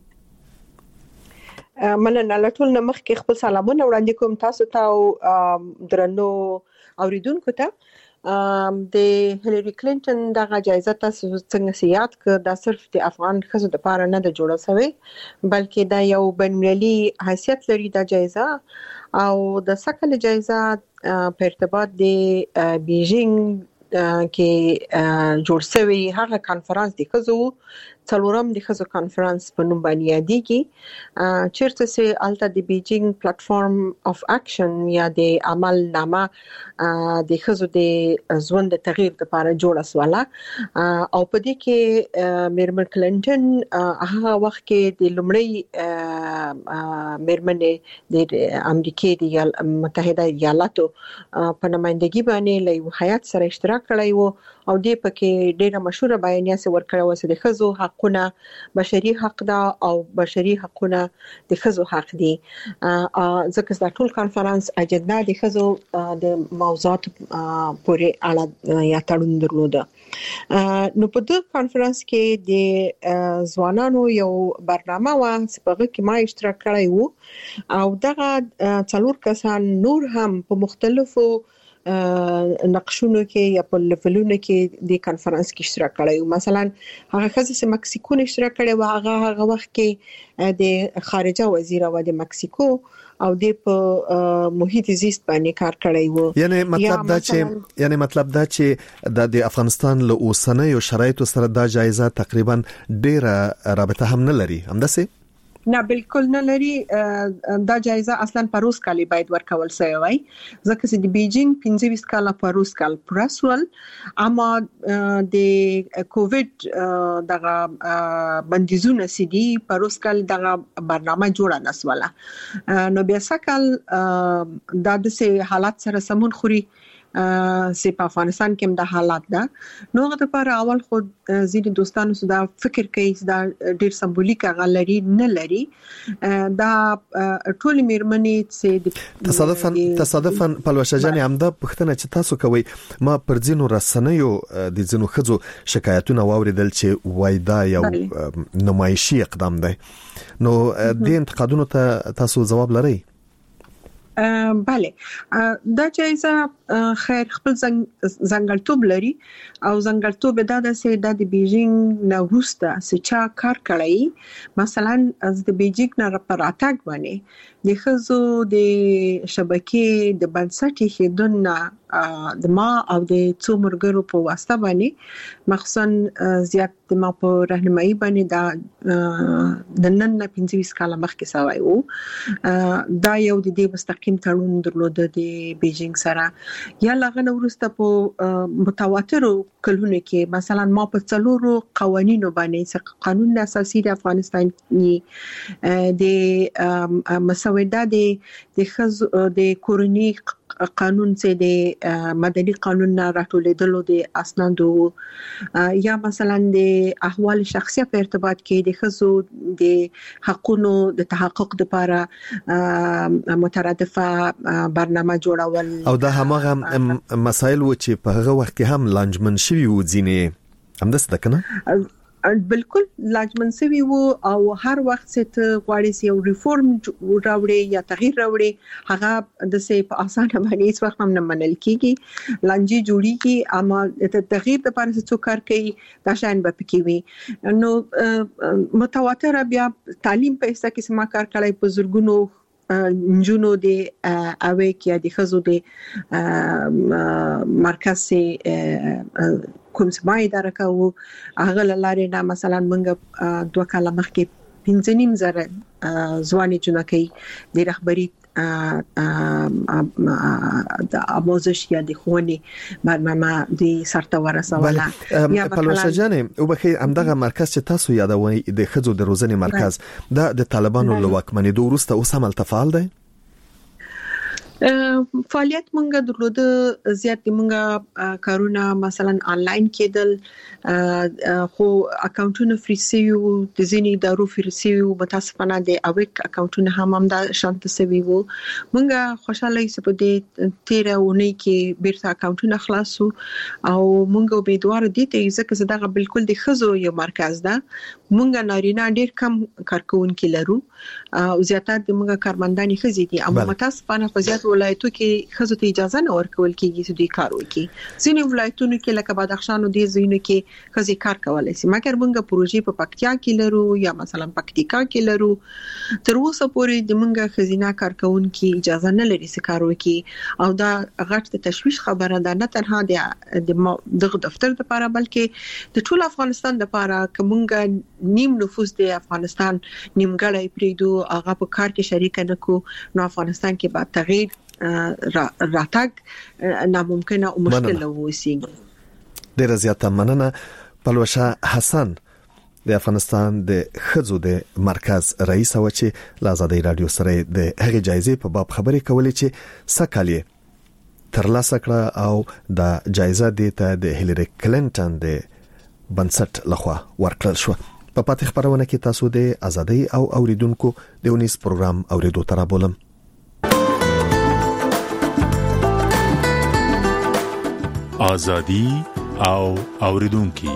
مننه. لټول نمخ کې خپل سلامونه وړاندې کوم تاسو ته او درنو اوریدونکو ته. د هیلری کلینټن دغه جایزه تاسو څنګه سیات ک دا صرف د افغان خزو د پاره نه د جوړه شوی بلکې دا یو بین‌المللي حیثیت لري دا جایزه او د سکل جایزه په ارتباط د بیجینګ کې جوړ شوی هغه کانفرنس د خزو څلورم د خزو کانفرنس په نوم باندې یادېږي چیرته چې الته د بیجینګ پلیټفارم اف اکشن یا د عمل نامه د خزو د ژوند د تغییر لپاره جوړه سواله او په دې کې میرمن کلینټن هغه وخت کې د لومړی میرمن د امریکای د متحده ایالاتو په نمائندګي باندې له حیات سره اشتراک کړی وو او دې پکې ډیره مشهوره بیانیه سره ورکړه و چې د خزو حقونه بشري حق ده او بشري حقونه د خزو حق دي ځکه چې ټول کانفرنس اجنډا د خزو د موضوعات پورې اړه یا تړون درلوده نو په دې کانفرنس کې د ځوانانو یو برنامه و چې په هغه کې ما اشتراک کړی وو او دغه څلور کسان نور هم په مختلفو نقشونو کې یا په لیولونو کې د کانفرنس کې اشتراک کړی مثلا هغه خزه چې مکسیکو اشتراک کړی و هغه وخت کې د خارجه وزیر و د مکسیکو او د په محیط زیست باندې کار کړی وو یعنی مطلب دا چې د افغانستان له اوسنیو شرایطو سره دا جایزه تقریبا ډیره رابطه هم نه لري همداسې نه بالکل نه لري دا جایزه اصلا په روس کال باید ورکول شوی وای ځکه چې د بیجینګ 25 کال په روس کال پرسول اما د کووید دغه بندیزونه سدي په روس کال دغه برنامه جوړه نسواله نو بیا سکل د دې حالات سره سمون خوري سي په افغانستان کې هم د حالات ده نو غته پر اول خود زیات دوستانو سره فکر کوي دا ډیر سمبولیک غلري نه لري دا ټول میرمنې چې تصادفاً پلوشه جان همدا پښتنه چې تاسو کوي ما پر ځینو رسنیو د ځینو خزو شکایتونه واوریدل چې وای دا یو نمایشي اقدام دی نو د انتقادونو ته تاسو جواب لرئ بله دا جایزه خیر خپل ځنګړتوب لري او ځنګړتوب دا د بیجینګ نه وروسته چې چا کار کړی مثلا از د بیجینګ نه پر اتاک باندې د خزو د شبکې د بنسټي خدونه د ما او د څومرګرو په واسطه باندې مخصوصا زیات د ما په راهنمایي باندې دا د نن 25 کال مخکې سوای وو دا یو د دې مستقیم تړون درلود د بیجینګ سره یا لغه ورسته په متواترو کلونه کې مثلا ما په څلورو قوانینو باندې قانون اساسي د افغانستان د مسوده د خزو د کورنی قانون چې د مدني قانون نه راټولېدلو د اسنادو یا مثلا د احوال شخصي په ارتباط کې د خزو د حقوقو د تحقق لپاره مترادفه برنامه جوړول او دا همغه مسایل و چې په هغه وخت کې هم لانجمن شوی و ځینې همداسې ده کنه بالکل لاجمن سوي وو او هر وخت چې غواړي یو ریفورم راوړي یا تغییر راوړي هغه د سه په اسانه باندې هیڅ وخت هم نه منل کیږي لانجی جوړیږي اما د تغییر لپاره څه کار کوي دا شان به پکې وي نو متواتر بیا تعلیم په حصہ کې سم کار کوي په زرګونو نجونو د اوي کې د خزو د مرکز کوم څه باید راکاو هغه لاره نه مثلا موږ 2 کال مخکې 15,000 ځواني جنکۍ د رهبری د اموزش یا د ښوونې برنامه د سرته ورسوله یا پلوشه جانې او بخیر همدغه مرکز چې تاسو یادوي د خزو د روزنې مرکز د طالبانو لوکمنې دوه وروسته اوس هم التفاعل دی فعالیت مونږه درلوده زیات مونږه کارونه مثلا آنلاین کېدل خو اکاونټونه فری سیو د ځینې ادارو فری سیو متاسفانه د اویک اکاونټونه هم دا شانت سوي وو مونږه خوشاله یې په دې 13 اونۍ کې بیرته اکاونټونه خلاصو او مونږه امیدوار دي چې ځکه دغه بالکل د خزو یو مرکز ده مونږ نارینه ډیر کم کارکونکي لرو او زیاتره د مونږ کارمندان خزي دي اما متاسفانه په زیات ولایتو کې خزو ته اجازه نه ورکول کیږي چې دوی کار وکړي ځینې ولایتونو کې لکه بدخشان او د زینو کې خزي کار کولای شي مګر مونږ پروژې په پکتیا کې لرو یا مثلا پکتیکا کې لرو تر اوسه پورې د مونږ خزینه کارکونکي اجازه نه لري چې کار وکړي او دا غټ د تشویش خبره ده نه تنها د دفتر لپاره بلکې د ټول افغانستان لپاره کومګ نیم نفوس د افغانستان نیمګړی پریدو هغه په کار کې شریک نه کو نو افغانستان کې به تغییر راتګ ناممکن او مشکل ووسیږي ډیر زیاته مننه پلوشه حسن د افغانستان د خزو د مرکز رئیس او چې لازادي رادیو سره د هغه جایزې په باب خبرې کولې چې سکالي ترلاسه کړه او د جایزه د هیلری کلینټن د بنسټ لخوا ورکړل شو په پاتې خبرونه کې تاسو د ازادي او اوریدونکو د ونیس پروګرام اوریدو تر بولم ازادي او اوریدونکو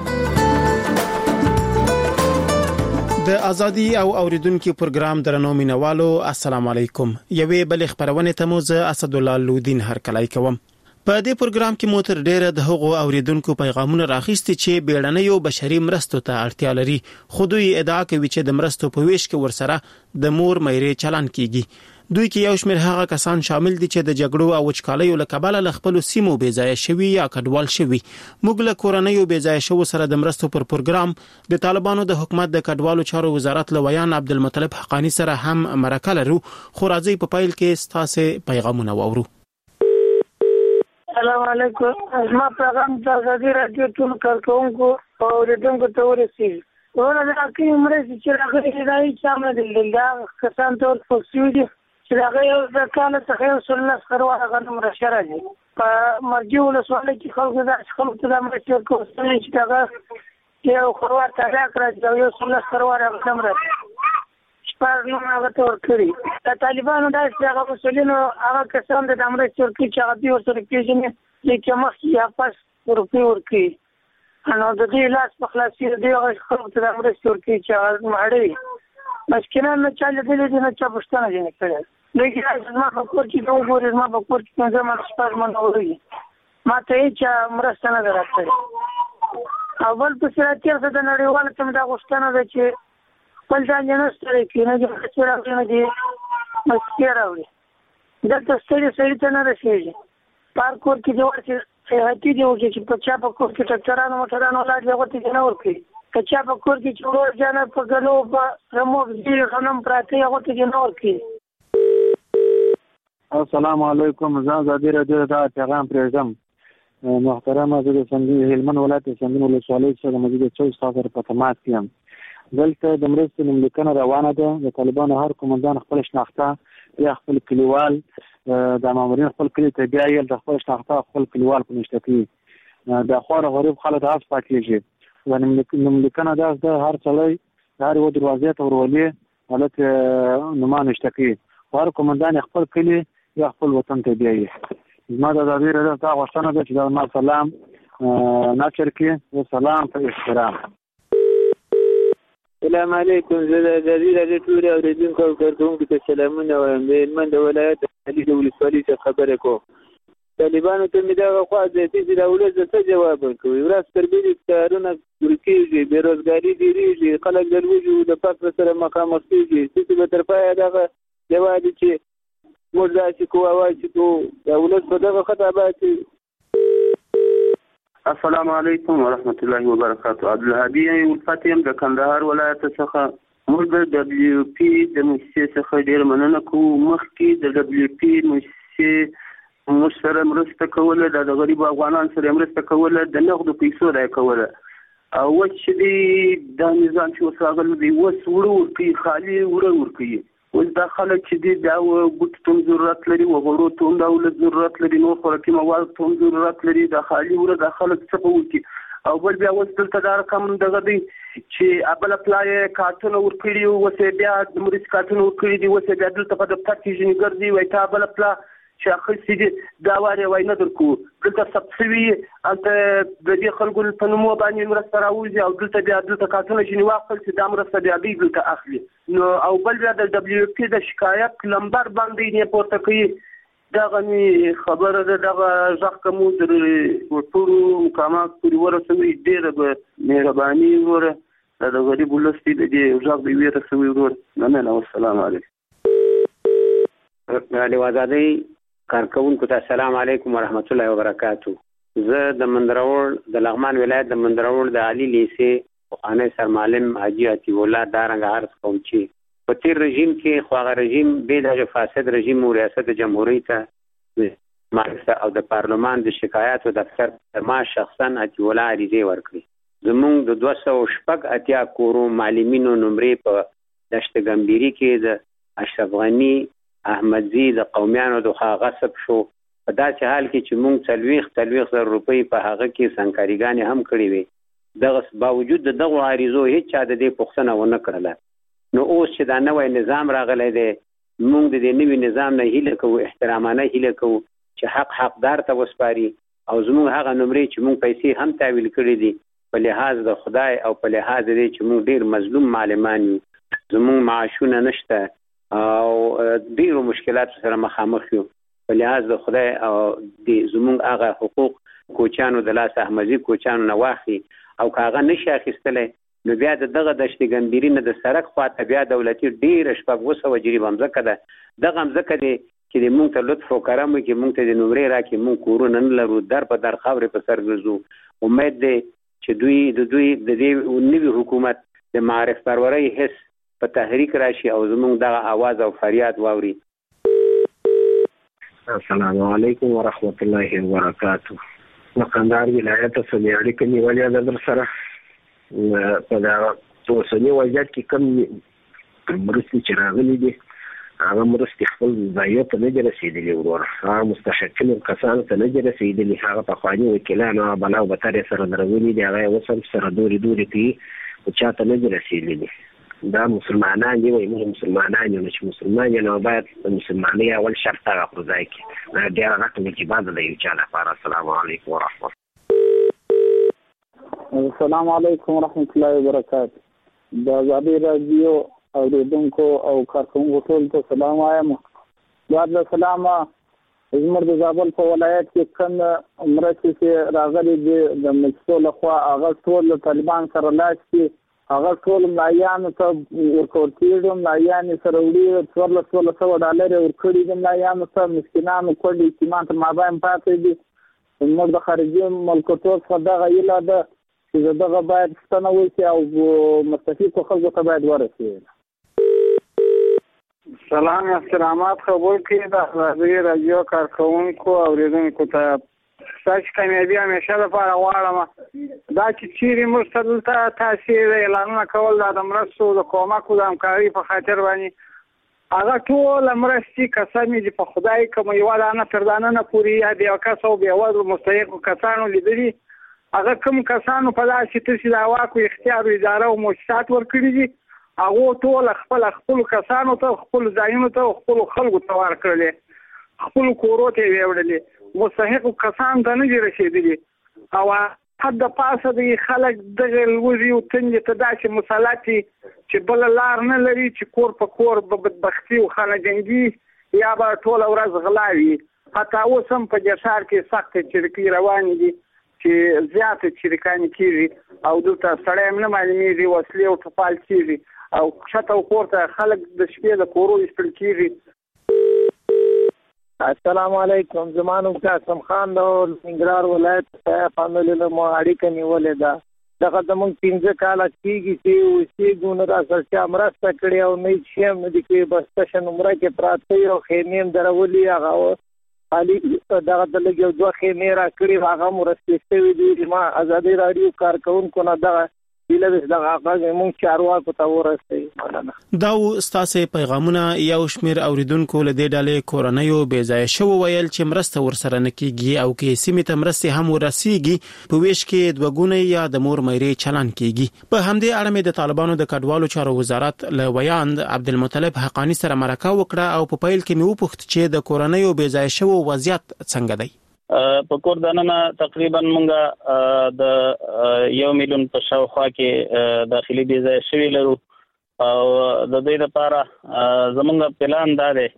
د ازادي او اوریدونکو پروګرام درنو مینوالو السلام علیکم یوې بل خبرونه ته مو زه اسد الله لودین هرکلای کوم په دې پروګرام کې مو تر ډیره د هغو اوریدونکو پیغامونه راخیستي چې بیړنیو بشري مرستو ته اړتیا لري خو دوی ادعا کوي چې د مرستو په ویش کې ورسره د مور مېرې چلن کیږي دوی کې یو شمېر هغه کسان شامل دي چې د جګړو او وچکالیو له کبله له خپل سیمو بې ځای شوي یا کډوال شوي موږ له کورنیو بې ځای شو سره د مرستو پر پروګرام د طالبانو د حکومت د کډوالو چارو وزارت لویان عبدالمطلب حقانی سره هم مرکه لرو خو راځي په پایل کې ستاسو پیغامونه واورو السلام علیکم زما پیغام د ازادي رادیو ټول کارکونکو او اوریدونکو ته ورسیږي ورته کې مرسته چې راغلي دی چې موږ د کسان ټول فوسیدي چې راغلي د کال څخه وسله سره غنم راشرالي په مرجو له سوال کې خلکو د مرسته کوي چې دا یو خروات راکړه چې یو سوله سره غنم راځي پر نو هغه تور کړی د طالبانو د هغه مسولینو هغه کسان د امر ترکی چې هغه دی ورته کېږي چې مخکې یا پاس روپی ورکی نو د دې لاس په خلاصي دی هغه خلک د امر ترکی چې هغه مړی مشکل نه چاله دی نه چا پښتنه دي نه کړل لیکن ما په کور کې دوه ګورې ما په کور کې زما شپږ منوري ما ته چې مرسته نه راځي اول په سره چې د نړیوال څخه د غوښتنه ده چې خپل ځان نه ستړي کینې چې راغلی دی مسکه راوړي دلته ستړي ته نه رسېږي پارکور کې جوړ چې هټي دی چې په چا په کور کې ټکرانو موټرانو لاړ دی ورته نه ورکي که چا په کور کې چوروړ ځان په ګلو په رموږ دی غنم پراته هغه ته نه ورکي السلام علیکم زه ازادي رادیو ته پیغام پرېږدم محترم د هلمند ولایت سنگین ولسوالۍ څخه مجید څو ساده په تماس کې دلته د مرستې نملیکنه روانه ده د طالبانو هر کومندان خپل شناخته یا خپل کلیوال د مامورین خپل کلی ته بیا د خپل شناخته خپل کلیوال په نشته کې د خور غریب خلک هاڅ پاتېږي د نملیکنه د هر څلې هر و دروازې ته ورولې حالت نما نشته کې هر کومندان خپل کلی یا خپل وطن ته بیا زما د ازادي رادیو ته غوښتنه ده چې ما سلام ناچر کې و سلام په احترام السلام علیکم زه د ازادي رادیو ټول اوریدونکو او کارکونکو ته سلامونه وایم د هلمند ولایت علي د ولسوالۍ څخه خبره کوم طالبانو ته مې دغه خوا زیاتې چې د ولس څه جواب ورکوي ورځ تر بلې کارونه ورکېږي بېروزګاري ډېرېږي خلک د لوږې د فقر سره مخامخ کېږي څه به تر پایه دغه جواب دي چې موږ داسې کوو هواسې کوو د ولس په دغه خطابات السلام علیکم ورحمت الله وبرکاته عبدالهادي الفتیم د کندهار ولایت څخه موږ د دبلیو پی د مؤسسې څخه ډیر مننه کوو مخکې د دبلیو پی مؤسسې موږ سره مرسته کوله د غریب افغانان سره مرسته کوله د نغدو پیسو راي کوله او چې د نظام چې وساغل دی وسوړو ورکی خالي ورکی اوس دا خلک چې دا ګوتتون ضرورت لري وغورو ته دولت ضرورت لري نو خوراکي مواد ته ضرورت لري د خالي ور د خلک څه په وکی او بل بیا اوس دلته دا رقم دغه دی چې ابل اپلای کارتونه ورکړي او وسه بیا د مریض کارتونه ورکړي دي وسه بیا دلته په دفتر کې ځینې ګرځي وای ته ابل اپلا چې اخیستې دي دا وار یې وای نه درکو دلته ثبت شوي هلته د دې خلکو په نومو باندې مرسته راوځي او دلته بیا دلته کارتونه چې واخلي چې دا مرسته بیا دوی دلته اخلي نو او بل بیا د دبلیو پی د شکایت نمبر باندې نه پورته کوي دغه می خبره ده دغه ځکه کوم در ټول مقامات پورې ورسوي ډېر به مهرباني وره د غریب ولستي د دې ځکه به ورسوي ورور نه السلام علیکم د آزادۍ کارکونکو ته السلام علیکم ورحمت الله وبرکاته زه د مندرور د لغمان ولایت د مندرور د علي لیسې پخوانی سرمعلم حاجي عتیق الله دارنګ عرض کوم چې په تیر رژیم کې خو هغه رژیم به د فاسد رژیم او ریاست جمهوریت ته مارسه او د پارلمان د شکایاتو دفتر ما شخصا عتیق الله عریضه ورکړي زمونږ د 280 کورو معلمینو نمرې په دشت ګمبيري کې د اشرف غنی احمدزي د قومیانو د غصب شو په داسې حال کې چې مونږ 30,000 روپۍ په هغه کې سنکاریګانې هم کړې وي دغه باوجود دغه عریضو هیڅ چا د دې پوښتنه ونه کړله نو اوس چې دا نوې نظام راغلی دی موږ د دې نوې نظام نه هیله کوو احترامانه هیله کوو چې حقدار ته وسپاري او زموږ هغه نمرې چې موږ پیسې هم تحویل کړي دي په لحاظ د خدای او په لحاظ د چې موږ ډیر مظلوم معلمان یو زموږ معاشونه نشته او ډیرو مشکلاتو سره مخامخ یو په لحاظ د خدای او د زموږ هغه حقوق کوچانو د لاس احمدي کوچانو نه واخلي او کاغه نشي اخیستلی نو بیا دغه دشت ګمبيري نه د سړک خواته بیا دولتي ډیر شپږ وسو جریب همزکه ده دغه همزکه دي چې موږ ته لطف وکړم چې موږ ته د نمرې راکې موږ کورونه نه لرو در په در خاورې په سر ګرځو امید دی چې دوی د دې نوي حکومت د معرف پرورۍ حس په تحریک راشي او زموږ دغه आवाज او فریاد واوري السلام علیکم ورحمت الله وبرکاته مقندار ولایت سمیاړي کې نیولې د در سره په دا اوسنی وضعیت کې کوم مرستې چې راغلي دي هغه مرستې خپل ځای ته نه دي رسېدلي ورور هغه مستحقینو کسانو ته نه دي رسېدلي هغه پخواني وکیلانو بلا او بتر سره درولي دي هغه اوس هم سره دوري کوي او چا ته نه دي رسېدلي دا مسلمانان دي وایي موږ مسلمانان یو چې مسلمان یو نو باید مسلمانۍ اول شرط هغه پر ځای کړي ډېر غټ واجبات دی یو چا لپاره السلام علیکم ورحمت السلام علیکم ورحمت الله وبرکاته د آزادۍ رادیو اوریدونکو او کارکونکو ټول ته سلام وایم بعد سلام زموږ د زابل په ولایت کې کوم مرستې چې راغلي دي د مجلس لخوا هغه ټول طالبان سره لاس کې هغه ټول ملایانو ته ورکول کېږي ملایان سره وړي $1400 ورکړي دي ملایانو ته مسکینانو کړي چې مان ته مابین پاتې دي موږ د خارجي ملکو څخه دغه ایله ده چې دغه باید ستنه وشي او مستفیدو خلکو ته باید ورسېږي سلام احترامات قبول کړئ د آزادۍ رادیو کارکونکو او اوریدونکو ته ستاسو کامیابي همیشه لپاره غواړم دا چې چیرې موږ ته دلته تاسې اعلانونه کول د مرستو د کومکو د همکارۍ په خاطر باندې هغه ټول مرستې کسانې چې په خدای کوم یو دانه تر دانه نه پورې یا د یو کس او بېوزلو مستحقو کسانو لیدلي هغه کوم کسانو په داسې تاسې د واک او اختیار اداره او مؤسسات ورکړي دي هغه ټول خپل کسانو ته خپل ځایونو ته خپل خلکو ته ورکړل خپل کورو ته ویوړل مستحقو کسان ته نه دي رسېدلي او حد پاسه د خلک دغه لوزي او تنګ ته داسې مسلاتي چې بل لار نه لري چې کور په کور په بدبختی او خانجنګي یا به ټول ورځ غلاوي حتی اوس هم په جشار کې سخت چریکي روان دي چې زیات چریکان کیږي او دلته سړی هم نه معلومیږي وسلې او ټپال کیږي او شته او پورته خلک د شپې د کورو ایستل کیږي السلام علیکم زمانو قاسم خان د ننګرهار ولایت فامیلی له مو اړیکه نیولې ده دغه زموږ 15 کاله کېږي چې اوسې ګونه را سره مرسته کړې او نه شي هم دي کې بس تشه نمره کې پراته یو خیمې درولي هغه علي دغه د لګ یو دوه خیمې را کړې هغه مرستې شوي دي ما آزادۍ رادیو کارکونکو نه دغه ویله د هغه مونږ چارواکو ته ورسېږي. دا ستاسو پیغامونه یو شمیر اوریدونکو له دې ډلې کورنیو بې ځای شو ویل چې مرسته ورسره نکېږي او کې سیمه ته مرسته هم ورسیږي په ویش کې دوګونه یا د مور مېرې چلان کېږي. په همدې اړه مې د طالبانو د کډوالو چارو وزارت له ویاند عبدالمطلب حقانی سره مرکه وکړه او په پیل کې مې وپوښت چې د کورنیو بې ځای شو وضعیت څنګه دی. په کور دننه تقریبا مونږه د 1 میلیون په شاوخوا کې داخلي بې ځای شوي لرو او د دوی لپاره زمونږ پلان دا دی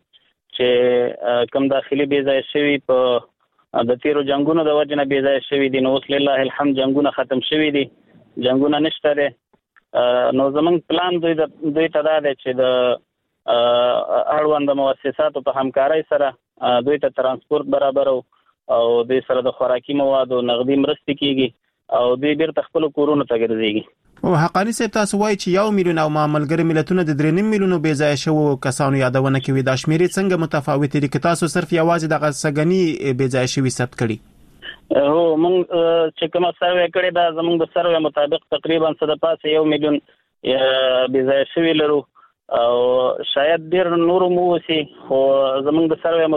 چې کم داخلي بې ځای شوي په د تیرو جنگونو د وجه نه بې ځای شوي دي نو اوس لله الحمد جنگونه ختم شوي دي جنگونه نشته دي نو زمونږ پلان دوی ته دا دی چې د اړوند مؤسساتو په همکارۍ سره دوی ته ترانسپورت برابرو او دوی سره د خوراکي موادو نغدي مرستې کیږي او دوی بیرته خپل کورونو ته ګرځيږي. او حقانی صاحب تاسو وایي چې 1 میلیون او ملګری ملتونه د 3.5 میلیونو بې ځای شو کسانو یادونه کوي دا شمیرې څنګه متفاوت دي که تاسو صرف یوازې د سګنی بې ځای شوی ثبت کړي؟ هو موږ چې کوم سروې کړی دا زموږ د سروې مطابق تقریبا څه د پاسه 1 میلیون بې ځای شوی لرو او شاید ډیر نور مو وسی خو زمونږ د سروې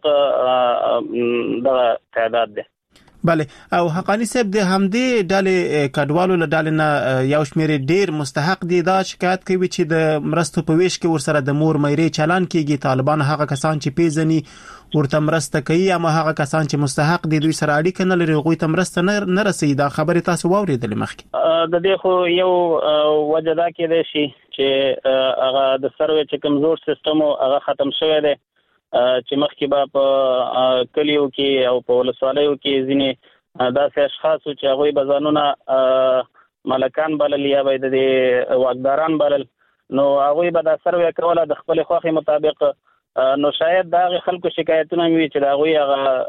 مطابق دا تعداد ده. بله او حقانی صاحب د همدې ډلې کډوالو له ډلې نه یو شمیر ډیر مستحق دي دا شکایت کوي چې د مرستو په ویش کې ورسره د مور مېرې چلان کیږي. طالبان هغه کسان چې پیژني ورته مرسته کوي اما هغه کسان چې مستحق دي دوی سره اړیکه نه لري غوي ته مرسته نه رسي. دا خبره تاسو واوریدل مخکې د دې خو یو وجه دا کې دی چې هغه د سروې چې کمزور سیستم هغه ختم شوی دی چې مخکې به په کلیو کې او په ولسوالیو کې ځینې داسې اشخاص چې هغوی به ځانونه ملکان بلل یا به د واکداران بلل نو هغوی به دا سروې کوله د خپلې خوښې مطابق نو شاید د هغې خلکو شکایتونه مې وي چې د هغوی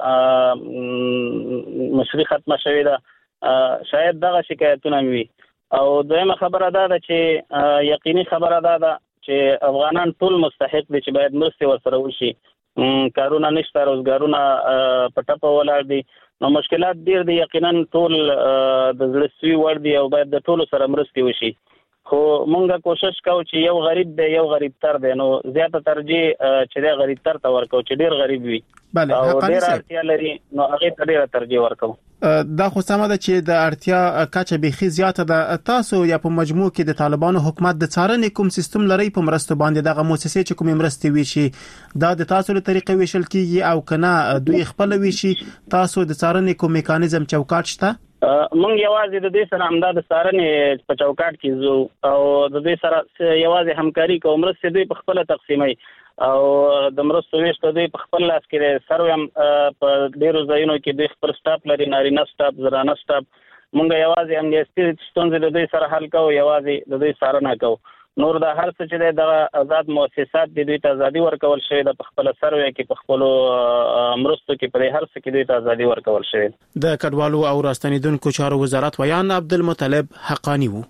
هغه مشري ختمه شوې ده شاید دغه شکایتونه مې وي. او دویمه خبره دا ده چې یقیني خبره دا ده چې افغانان ټول مستحق دي چې باید مرستې ورسره وشي. کارونه نشته روزګارونه په ټپه ولاړ دي نو مشکلات ډیر دي یقینا ټول د زړه سوي وړ دي او باید د ټولو سره مرستې وشي. خو مونږه کوشش کوو چې یو غریب دی یو غریب تر دی نو زیاته ترجیح چې دی غریب تر ته ورکو چې ډیر غریب وي او ډیر اړتیا لري نو هغه ته ډیر ترجیح ورکو. دا خو سمه ده چې د اړتیا کچه بيخي زیاته ده. تاسو یا په مجموع کې د طالبانو حکومت د څارنې کوم سیستم لري په مرستو باندې دغه مؤسسې چې کوم مرستې ویشي دا د تاسو له طریقې ویشل کیږي او کنه دوی خپل ویشي تاسو د څارنې کوم میکانیزم چوکاټ شته؟ مونږ یوازې د دې سره همدا د څارنې په چوکاټ کې زو او د دې سره یوازې همکاري کوو مرستې دوی په خپل تقسیمي او د مرستو ویش ته دوی په خپل لاس کې سروې په ډیرو ځایونو کې دوی خپل سټاپ لري نارینه سټاپ زنانه سټاپ مونږ یوازې انګلیسي ستونزې د دوی سره حل کوو یوازې د دوی څارنه کوو. نور د هر څه چې د آزاد مؤسسات د دوی ته ازادي ورکول شوی د خپل سروې کې په خپل مرستو کې په هر څه کې دوی ته ازادي ورکول شوی. د کډوالو او راستنیدونکو چارو وزارت ویان عبدالمطلب حقانی وو.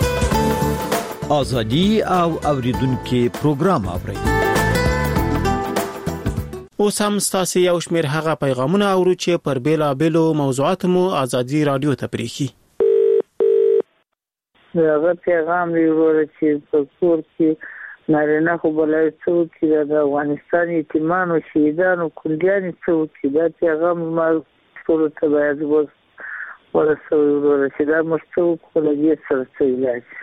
ازادي او اوریدونکو پروګرام اوري. اوس هم ستاسو یو شمیر هغه پیغامونه اورو چې پر بیلابېلو موضوعاتو مو ازادي رادیو ته پریخي. هغه پیغام دی ورته چې په کور کې نارینه خو بلای څو چې د افغانستان یتیمانو شهیدانو کندیانو څو چې دا پیغام ما ټول ته باید ورسوي چې دا مشتو کولای سره علاج.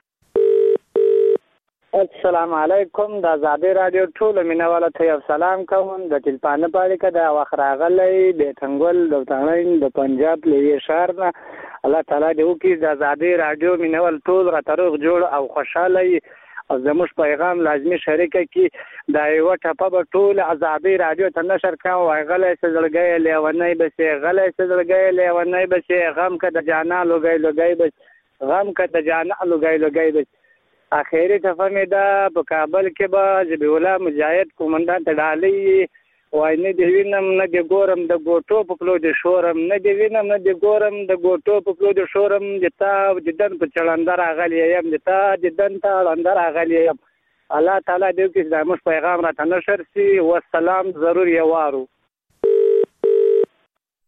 السلام علیکم د آزادی رادیو ټول مینواله ته یو سلام کوم د تلپانه پاړې کې د واخراغلې د څنګهول د تنګین د پنجاب لوی شهر نه الله تعالی دې وکړي د آزادی رادیو مینوال ټول غتروغ جوړ او خوشاله او زموږ پیغام لازمي شریکه کې د یو ټاپه په ټول آزادی رادیو ته نشر کاوه غلې سړګې لیونی بس غلې سړګې لیونی بس غم کده جانا لوګي بس غم کده جانا لوګي بس اخیری دفعه دا په کابل کې به جبی الله مجاهد کومندان ډالۍ وای نه دی وینم نه دی ګورم د ګوټو په پلو د شورم نه دی وینم نه دی ګورم د ګوټو په پلو د شورم دتا جدن په چلندر اغلی یم دتا جدن ته چلندر اغلی یم. الله تعالی دې کې زموږ پیغام را تنشر سي والسلام ضرور یوارو.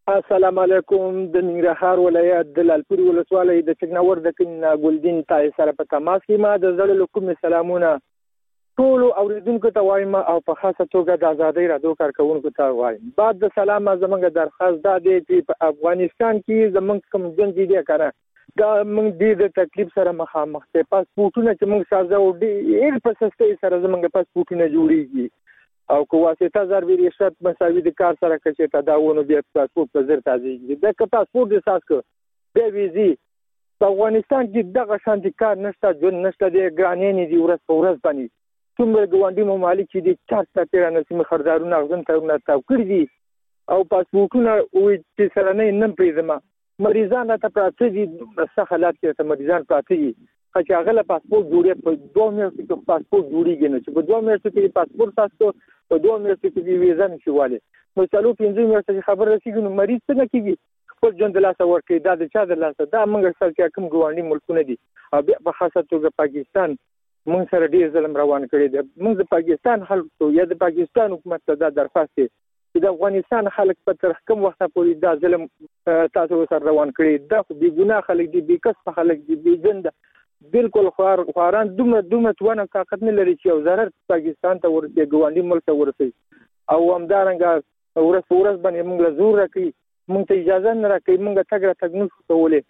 السلام علیکم. د ننګرهار ولایت د لالپورې ولسوالۍ د ټکناور د ګلدین تای سره په تماس کې ما د زړه له کومې سلامونه ټول اوریدونکو ته وایم او په خاصه توګه د آزادۍ رادیو کارکونکو ته وایم. بعد د سلام زمونږ درخواست دا دی چې په افغانستان کې زمونږ کوم ژوند دي کنه دا موږ د تکلیف سره مخامخ ته پاسپورتونه چې موږ سازو ډېر په سستۍ سره زمونږ پاسپورتونه جوړیږي او کو واسطه ضروري ریاست مساوي د کار سره کې چې تداونه بیا پاسپورت په زر تازه د پاسپورت د اساس کو د ویزي په افغانستان کې دغه شانتي کار نشته جون نشته د ګرانې دي ورځ په ورځ باندې څومره ګوندي ممالک چې د 4 تیر نه سیمه خردارونه غزن ترونه تاو کړی دي او پاسپورتونه وي چې سره نه پریزما مریضان ته پراته دي څه حالات کې ته مریضان پراته دي چې هغه له پاسپورت جوړې په 2 میاشتو کې پاسپورت جوړیږي نه چې په 2 میاشتو کې پاسپورت تاسو په 2 میاشتو کې ویزا نشواله نو چالو 15 میاشتې خبر رسیږي نو مریض څنګه کیږي خپل ژوند له لاسه ورکړي دا د چا د لاسه دا موږ سره چې کوم ګوندي ملکونه دي او په خاصه توګه پاکستان موږ سره ډیر ظلم روان کړی دی. موږ د پاکستان خلکو یا د پاکستان حکومت ته دا درخواست دی چې د افغانستان خلک په تر کوم وخت پورې دا ظلم تاسو سره روان کړی دا خو بی ګناه خلک دي بی کس خلک دي بی جند بالکل خواران دومره توانه طاقت نه لري چې ضرر پاکستان ته ورسي ګوندي ملک ته ورسي او همدارنګه ورس باندې موږ له زور راکړي موږ ته اجازه نه راکړي موږ تګ نه کولای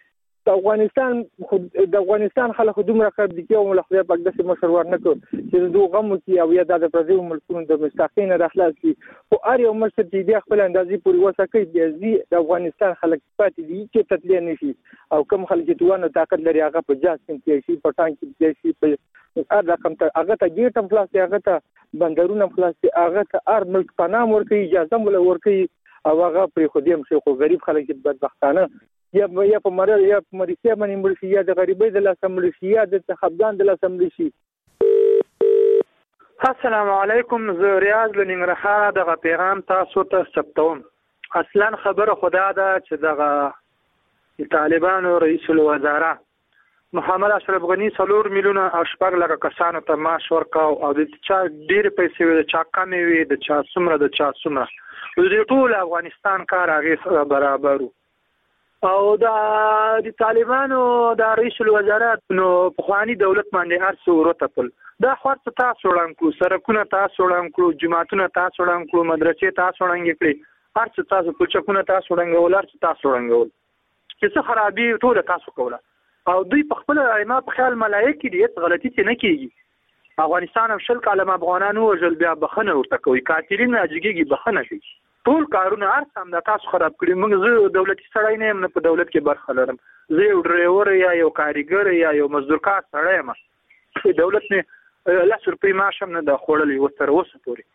د افغانستان خلک دومره خراب دي چې موږ خپل پاک داسې مشروع نه کوو چې دوه غم کې او یا د پردیو ملکونو د مستحقین راخلاص شي او اړ یو مشر چې د خپل اندازې پورې وسکه دی د افغانستان خلک پاتې دي چې تدلین نشي او کوم خلک چې توانه طاقت لري هغه په جاس کې شي په ټانک کې شي په هغه ته ګیټ هم خلاص هغه ته بندرونه خلاص هغه ته ار ملک پناه ورکړي اجازه ول ورکړي او هغه پر خودیم شي خو غریب خلک بدبختانه یا په مرل یا په مریضه باندې مرشي یا د غریبۍ د لاسه مرشي یا د خفګان د لاسه مرشي. السلام علیکم. زه ریاض له ننګرهار دغه پیغام تاسو ته ثبتوم. اصلا خبره خدا ده چې دغه طالبانو رئیس الوزرا محمد اشرف غنی 4 میلیونه او 4 لک کسانو ته معاش ورکاو او د چا ډیر پیسې وي د چا کمې وي د چا څومره د چا څومره د ټول افغانستان کار هغه برابرو او د طالبانو د رئیس الوزرا نو په خواني دولت باندې هرڅه ورته دا خورت تاسو وړاندې کړو سرکونه تاسو وړاندې کړو جماعتونه تاسو وړاندې کړو مدرسې تاسو وړاندې کړې هرڅه تاسو پلچکونه تاسو وړاندې ول هرڅه تاسو وړاندې چې څه خرابي ټول تاسو کوله او دوی په خپل ایما په خیال ملایکی دي هیڅ غلطي څه نه کیږي. افغانستان او شل کاله افغانانو وجل بیا بخنه ورته کوي قاتلین اجګي بخنه کوي ټول کارونه ارسم د تاسو خراب کړی. موږ زه دولتي سړی نه یم نه په دولت کې برخه لرم زه یو ډرایور یا یو کاریګر یا یو مزدور کار سړی یم چې دولت نه 10 روپۍ معاش هم نه د خوړلې وتر اوسه پورې.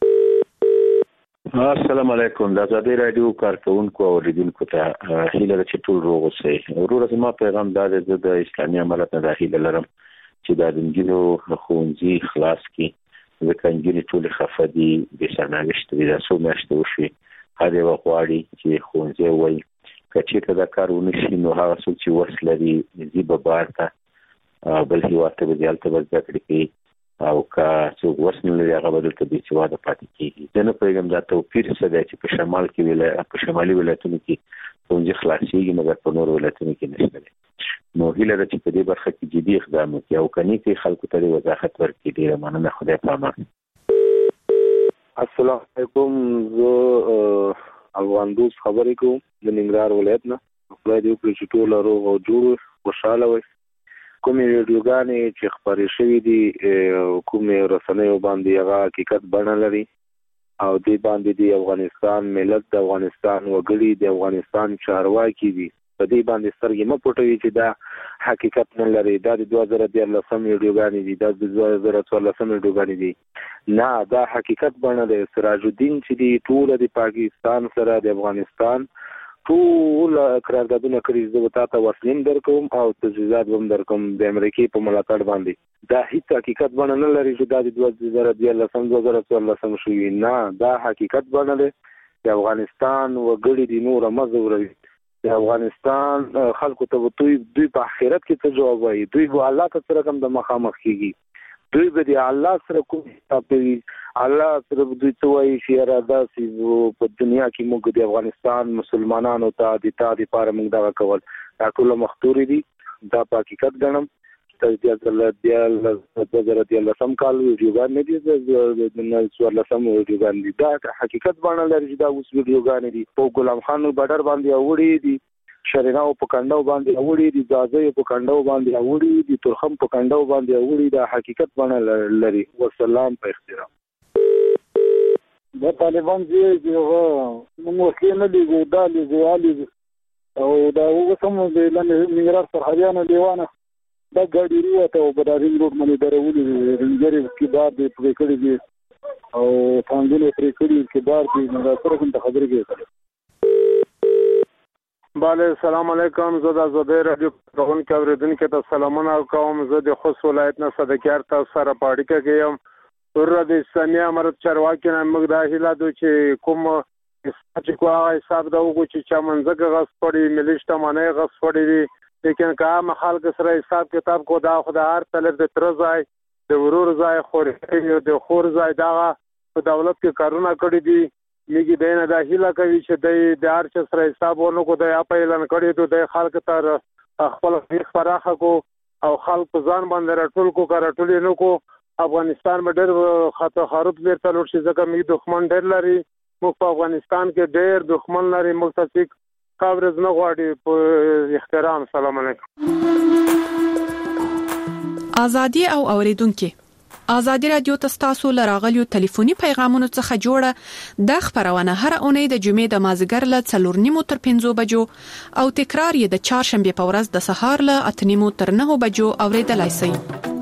السلام علیکم. د آزادۍ رادیو کارکونکو او اوریدونکو ته هیله چې ټول روغ اوسئ. ورور زما پیغام دا دی د اسلامي امارت نه هیله لرم چې د انجینو خوندې خلاص کی ځکه انجینې ټول خفدي د سرنوشت د رسو میاشتې وشي هغه وغواړي چې خوندې وای کچې دا کار ونشي نو هغه څوک چې وس لري دې به بارته بل هیواد ته ځالته ورځي کوي او که څوک وس نه لري هغه بدل ته د سیواده پاتې کیږي. زه نه پوهیږم دا توپیر څه دی چې په شمال کې په شمالي ولایتونو کې خوندې خلاصيږي مګر په نور ولایتونو کې نشته. نو هیله ده چې په دې برخه کې جدي اقدام وکړي او کني کې خلکو ته وضاحت ورکړي. ډیره مننه. خدای پامان. السلام علیکم. زه افغان دوست خبرې کوم د ننګرهار ولایت نه. خدای دې وکړي چې ټول روغ او جوړ خوشاله وي. کومې ویډیوګانې چې خبرې شوې دي کومې رسنیو باندې هغه حقیقت بڼه لري او دې باندې د افغانستان ملت د افغانستان وګړي د افغانستان چارواکي دي په دې باندې سترګې مه پټوي چې دا حقیقت نه لري. دا د 2013 ویډیوګانې دي دا د 2014 ویډیوګانې دي نه دا حقیقت بڼه دی. سراج الدین چې دی ټول د پاکستان سره د افغانستان ټول قراردادونه کړي زه تاسو وسلیم درکوم او تجهیزات هم درکوم د امریکای په ملاتړ باندې دا هیڅ حقیقت بڼه نه لري چې دا د 2014 شوی نه دا حقیقت بڼه دی. د افغانستان وګړي د نور مزوري د افغانستان خلکو ته دوی په آخرت کې څه جواب وایي دوی به الله ته سره کوم د مخامخ کیږي دوی به د الله سره کوم حساب کوي الله صرف دوی ته وایي چې راځه چې په دنیا کې موږ د افغانستان مسلمانانو ته د تا د پاره موږ دا کول دا ټول مختوري دي دا په حقیقت ګڼم د سم کال ویډیوګان نه دي د سم ویډیوګان دي دا حقیقت باندې لري دا اوس ویډیوګان دي په غلام خان بډر باندې اوړي دي شرینا په کندو باندې اوړي دي ځاځي په کندو باندې اوړي دي ترخم په کندو باندې اوړي دا حقیقت باندې لري والسلام په احترام د طالبان چې موږ نه دي ګودالي علي او دا وسم د ننګرهار سرحدیانو دیوانه دا ګاډي وروته او بداري روډ باندې درولې رنګري کې بار دې پرې کړی دي او څنګه پرې کړی کې بار دې نو سره کوم خبرې کوي. بالا السلام علیکم زه د آزادۍ رادیو کوونکو اوریدونکو ته سلامونه کوم. زه د خوست ولایت نه صدقیار تاسو سره په اړیکه کې یم. ورته د اسلامي امارت چارواکي نه موږ دا هیله دوی چې کوم چې کوه حساب دا وګورئ چې منځګه غصب پړي ملي شتمنۍ غصب پړي دي لیکن که هم خلک سره حساب کتاب کو دا خو د هر طرف د تر ځای د ورور ځای خوري د خور ځای دا په دولت کې کارونه کړی دي میګي دینه دا هیله کوي چې د هر څه سره حساب ورنکو د اپ اعلان کړی ته د خلک تر خپل فیخ فراخه کو او خلک ځان باندې راټول کو راټول نه کو. افغانستان به ډېر خطر خراب لري تل ورشي ځکه موږ دښمن ډېر لري موږ په افغانستان کې ډېر دښمن لري موږ ته خبرز نه غواړي په احترام. سلام علیکم. ازادي او اوریدونکو ازادي رادیو تاسو لراغلیو ټلیفوني پیغامونو څخه جوړه د خبرونه هر اونۍ د جمعې د مازیګر له 4:30 تر 5 بجو او تکرار یې د چهارشنبه په ورځ د سهار له 8:30 تر 9 بجو اوریدلای شئ.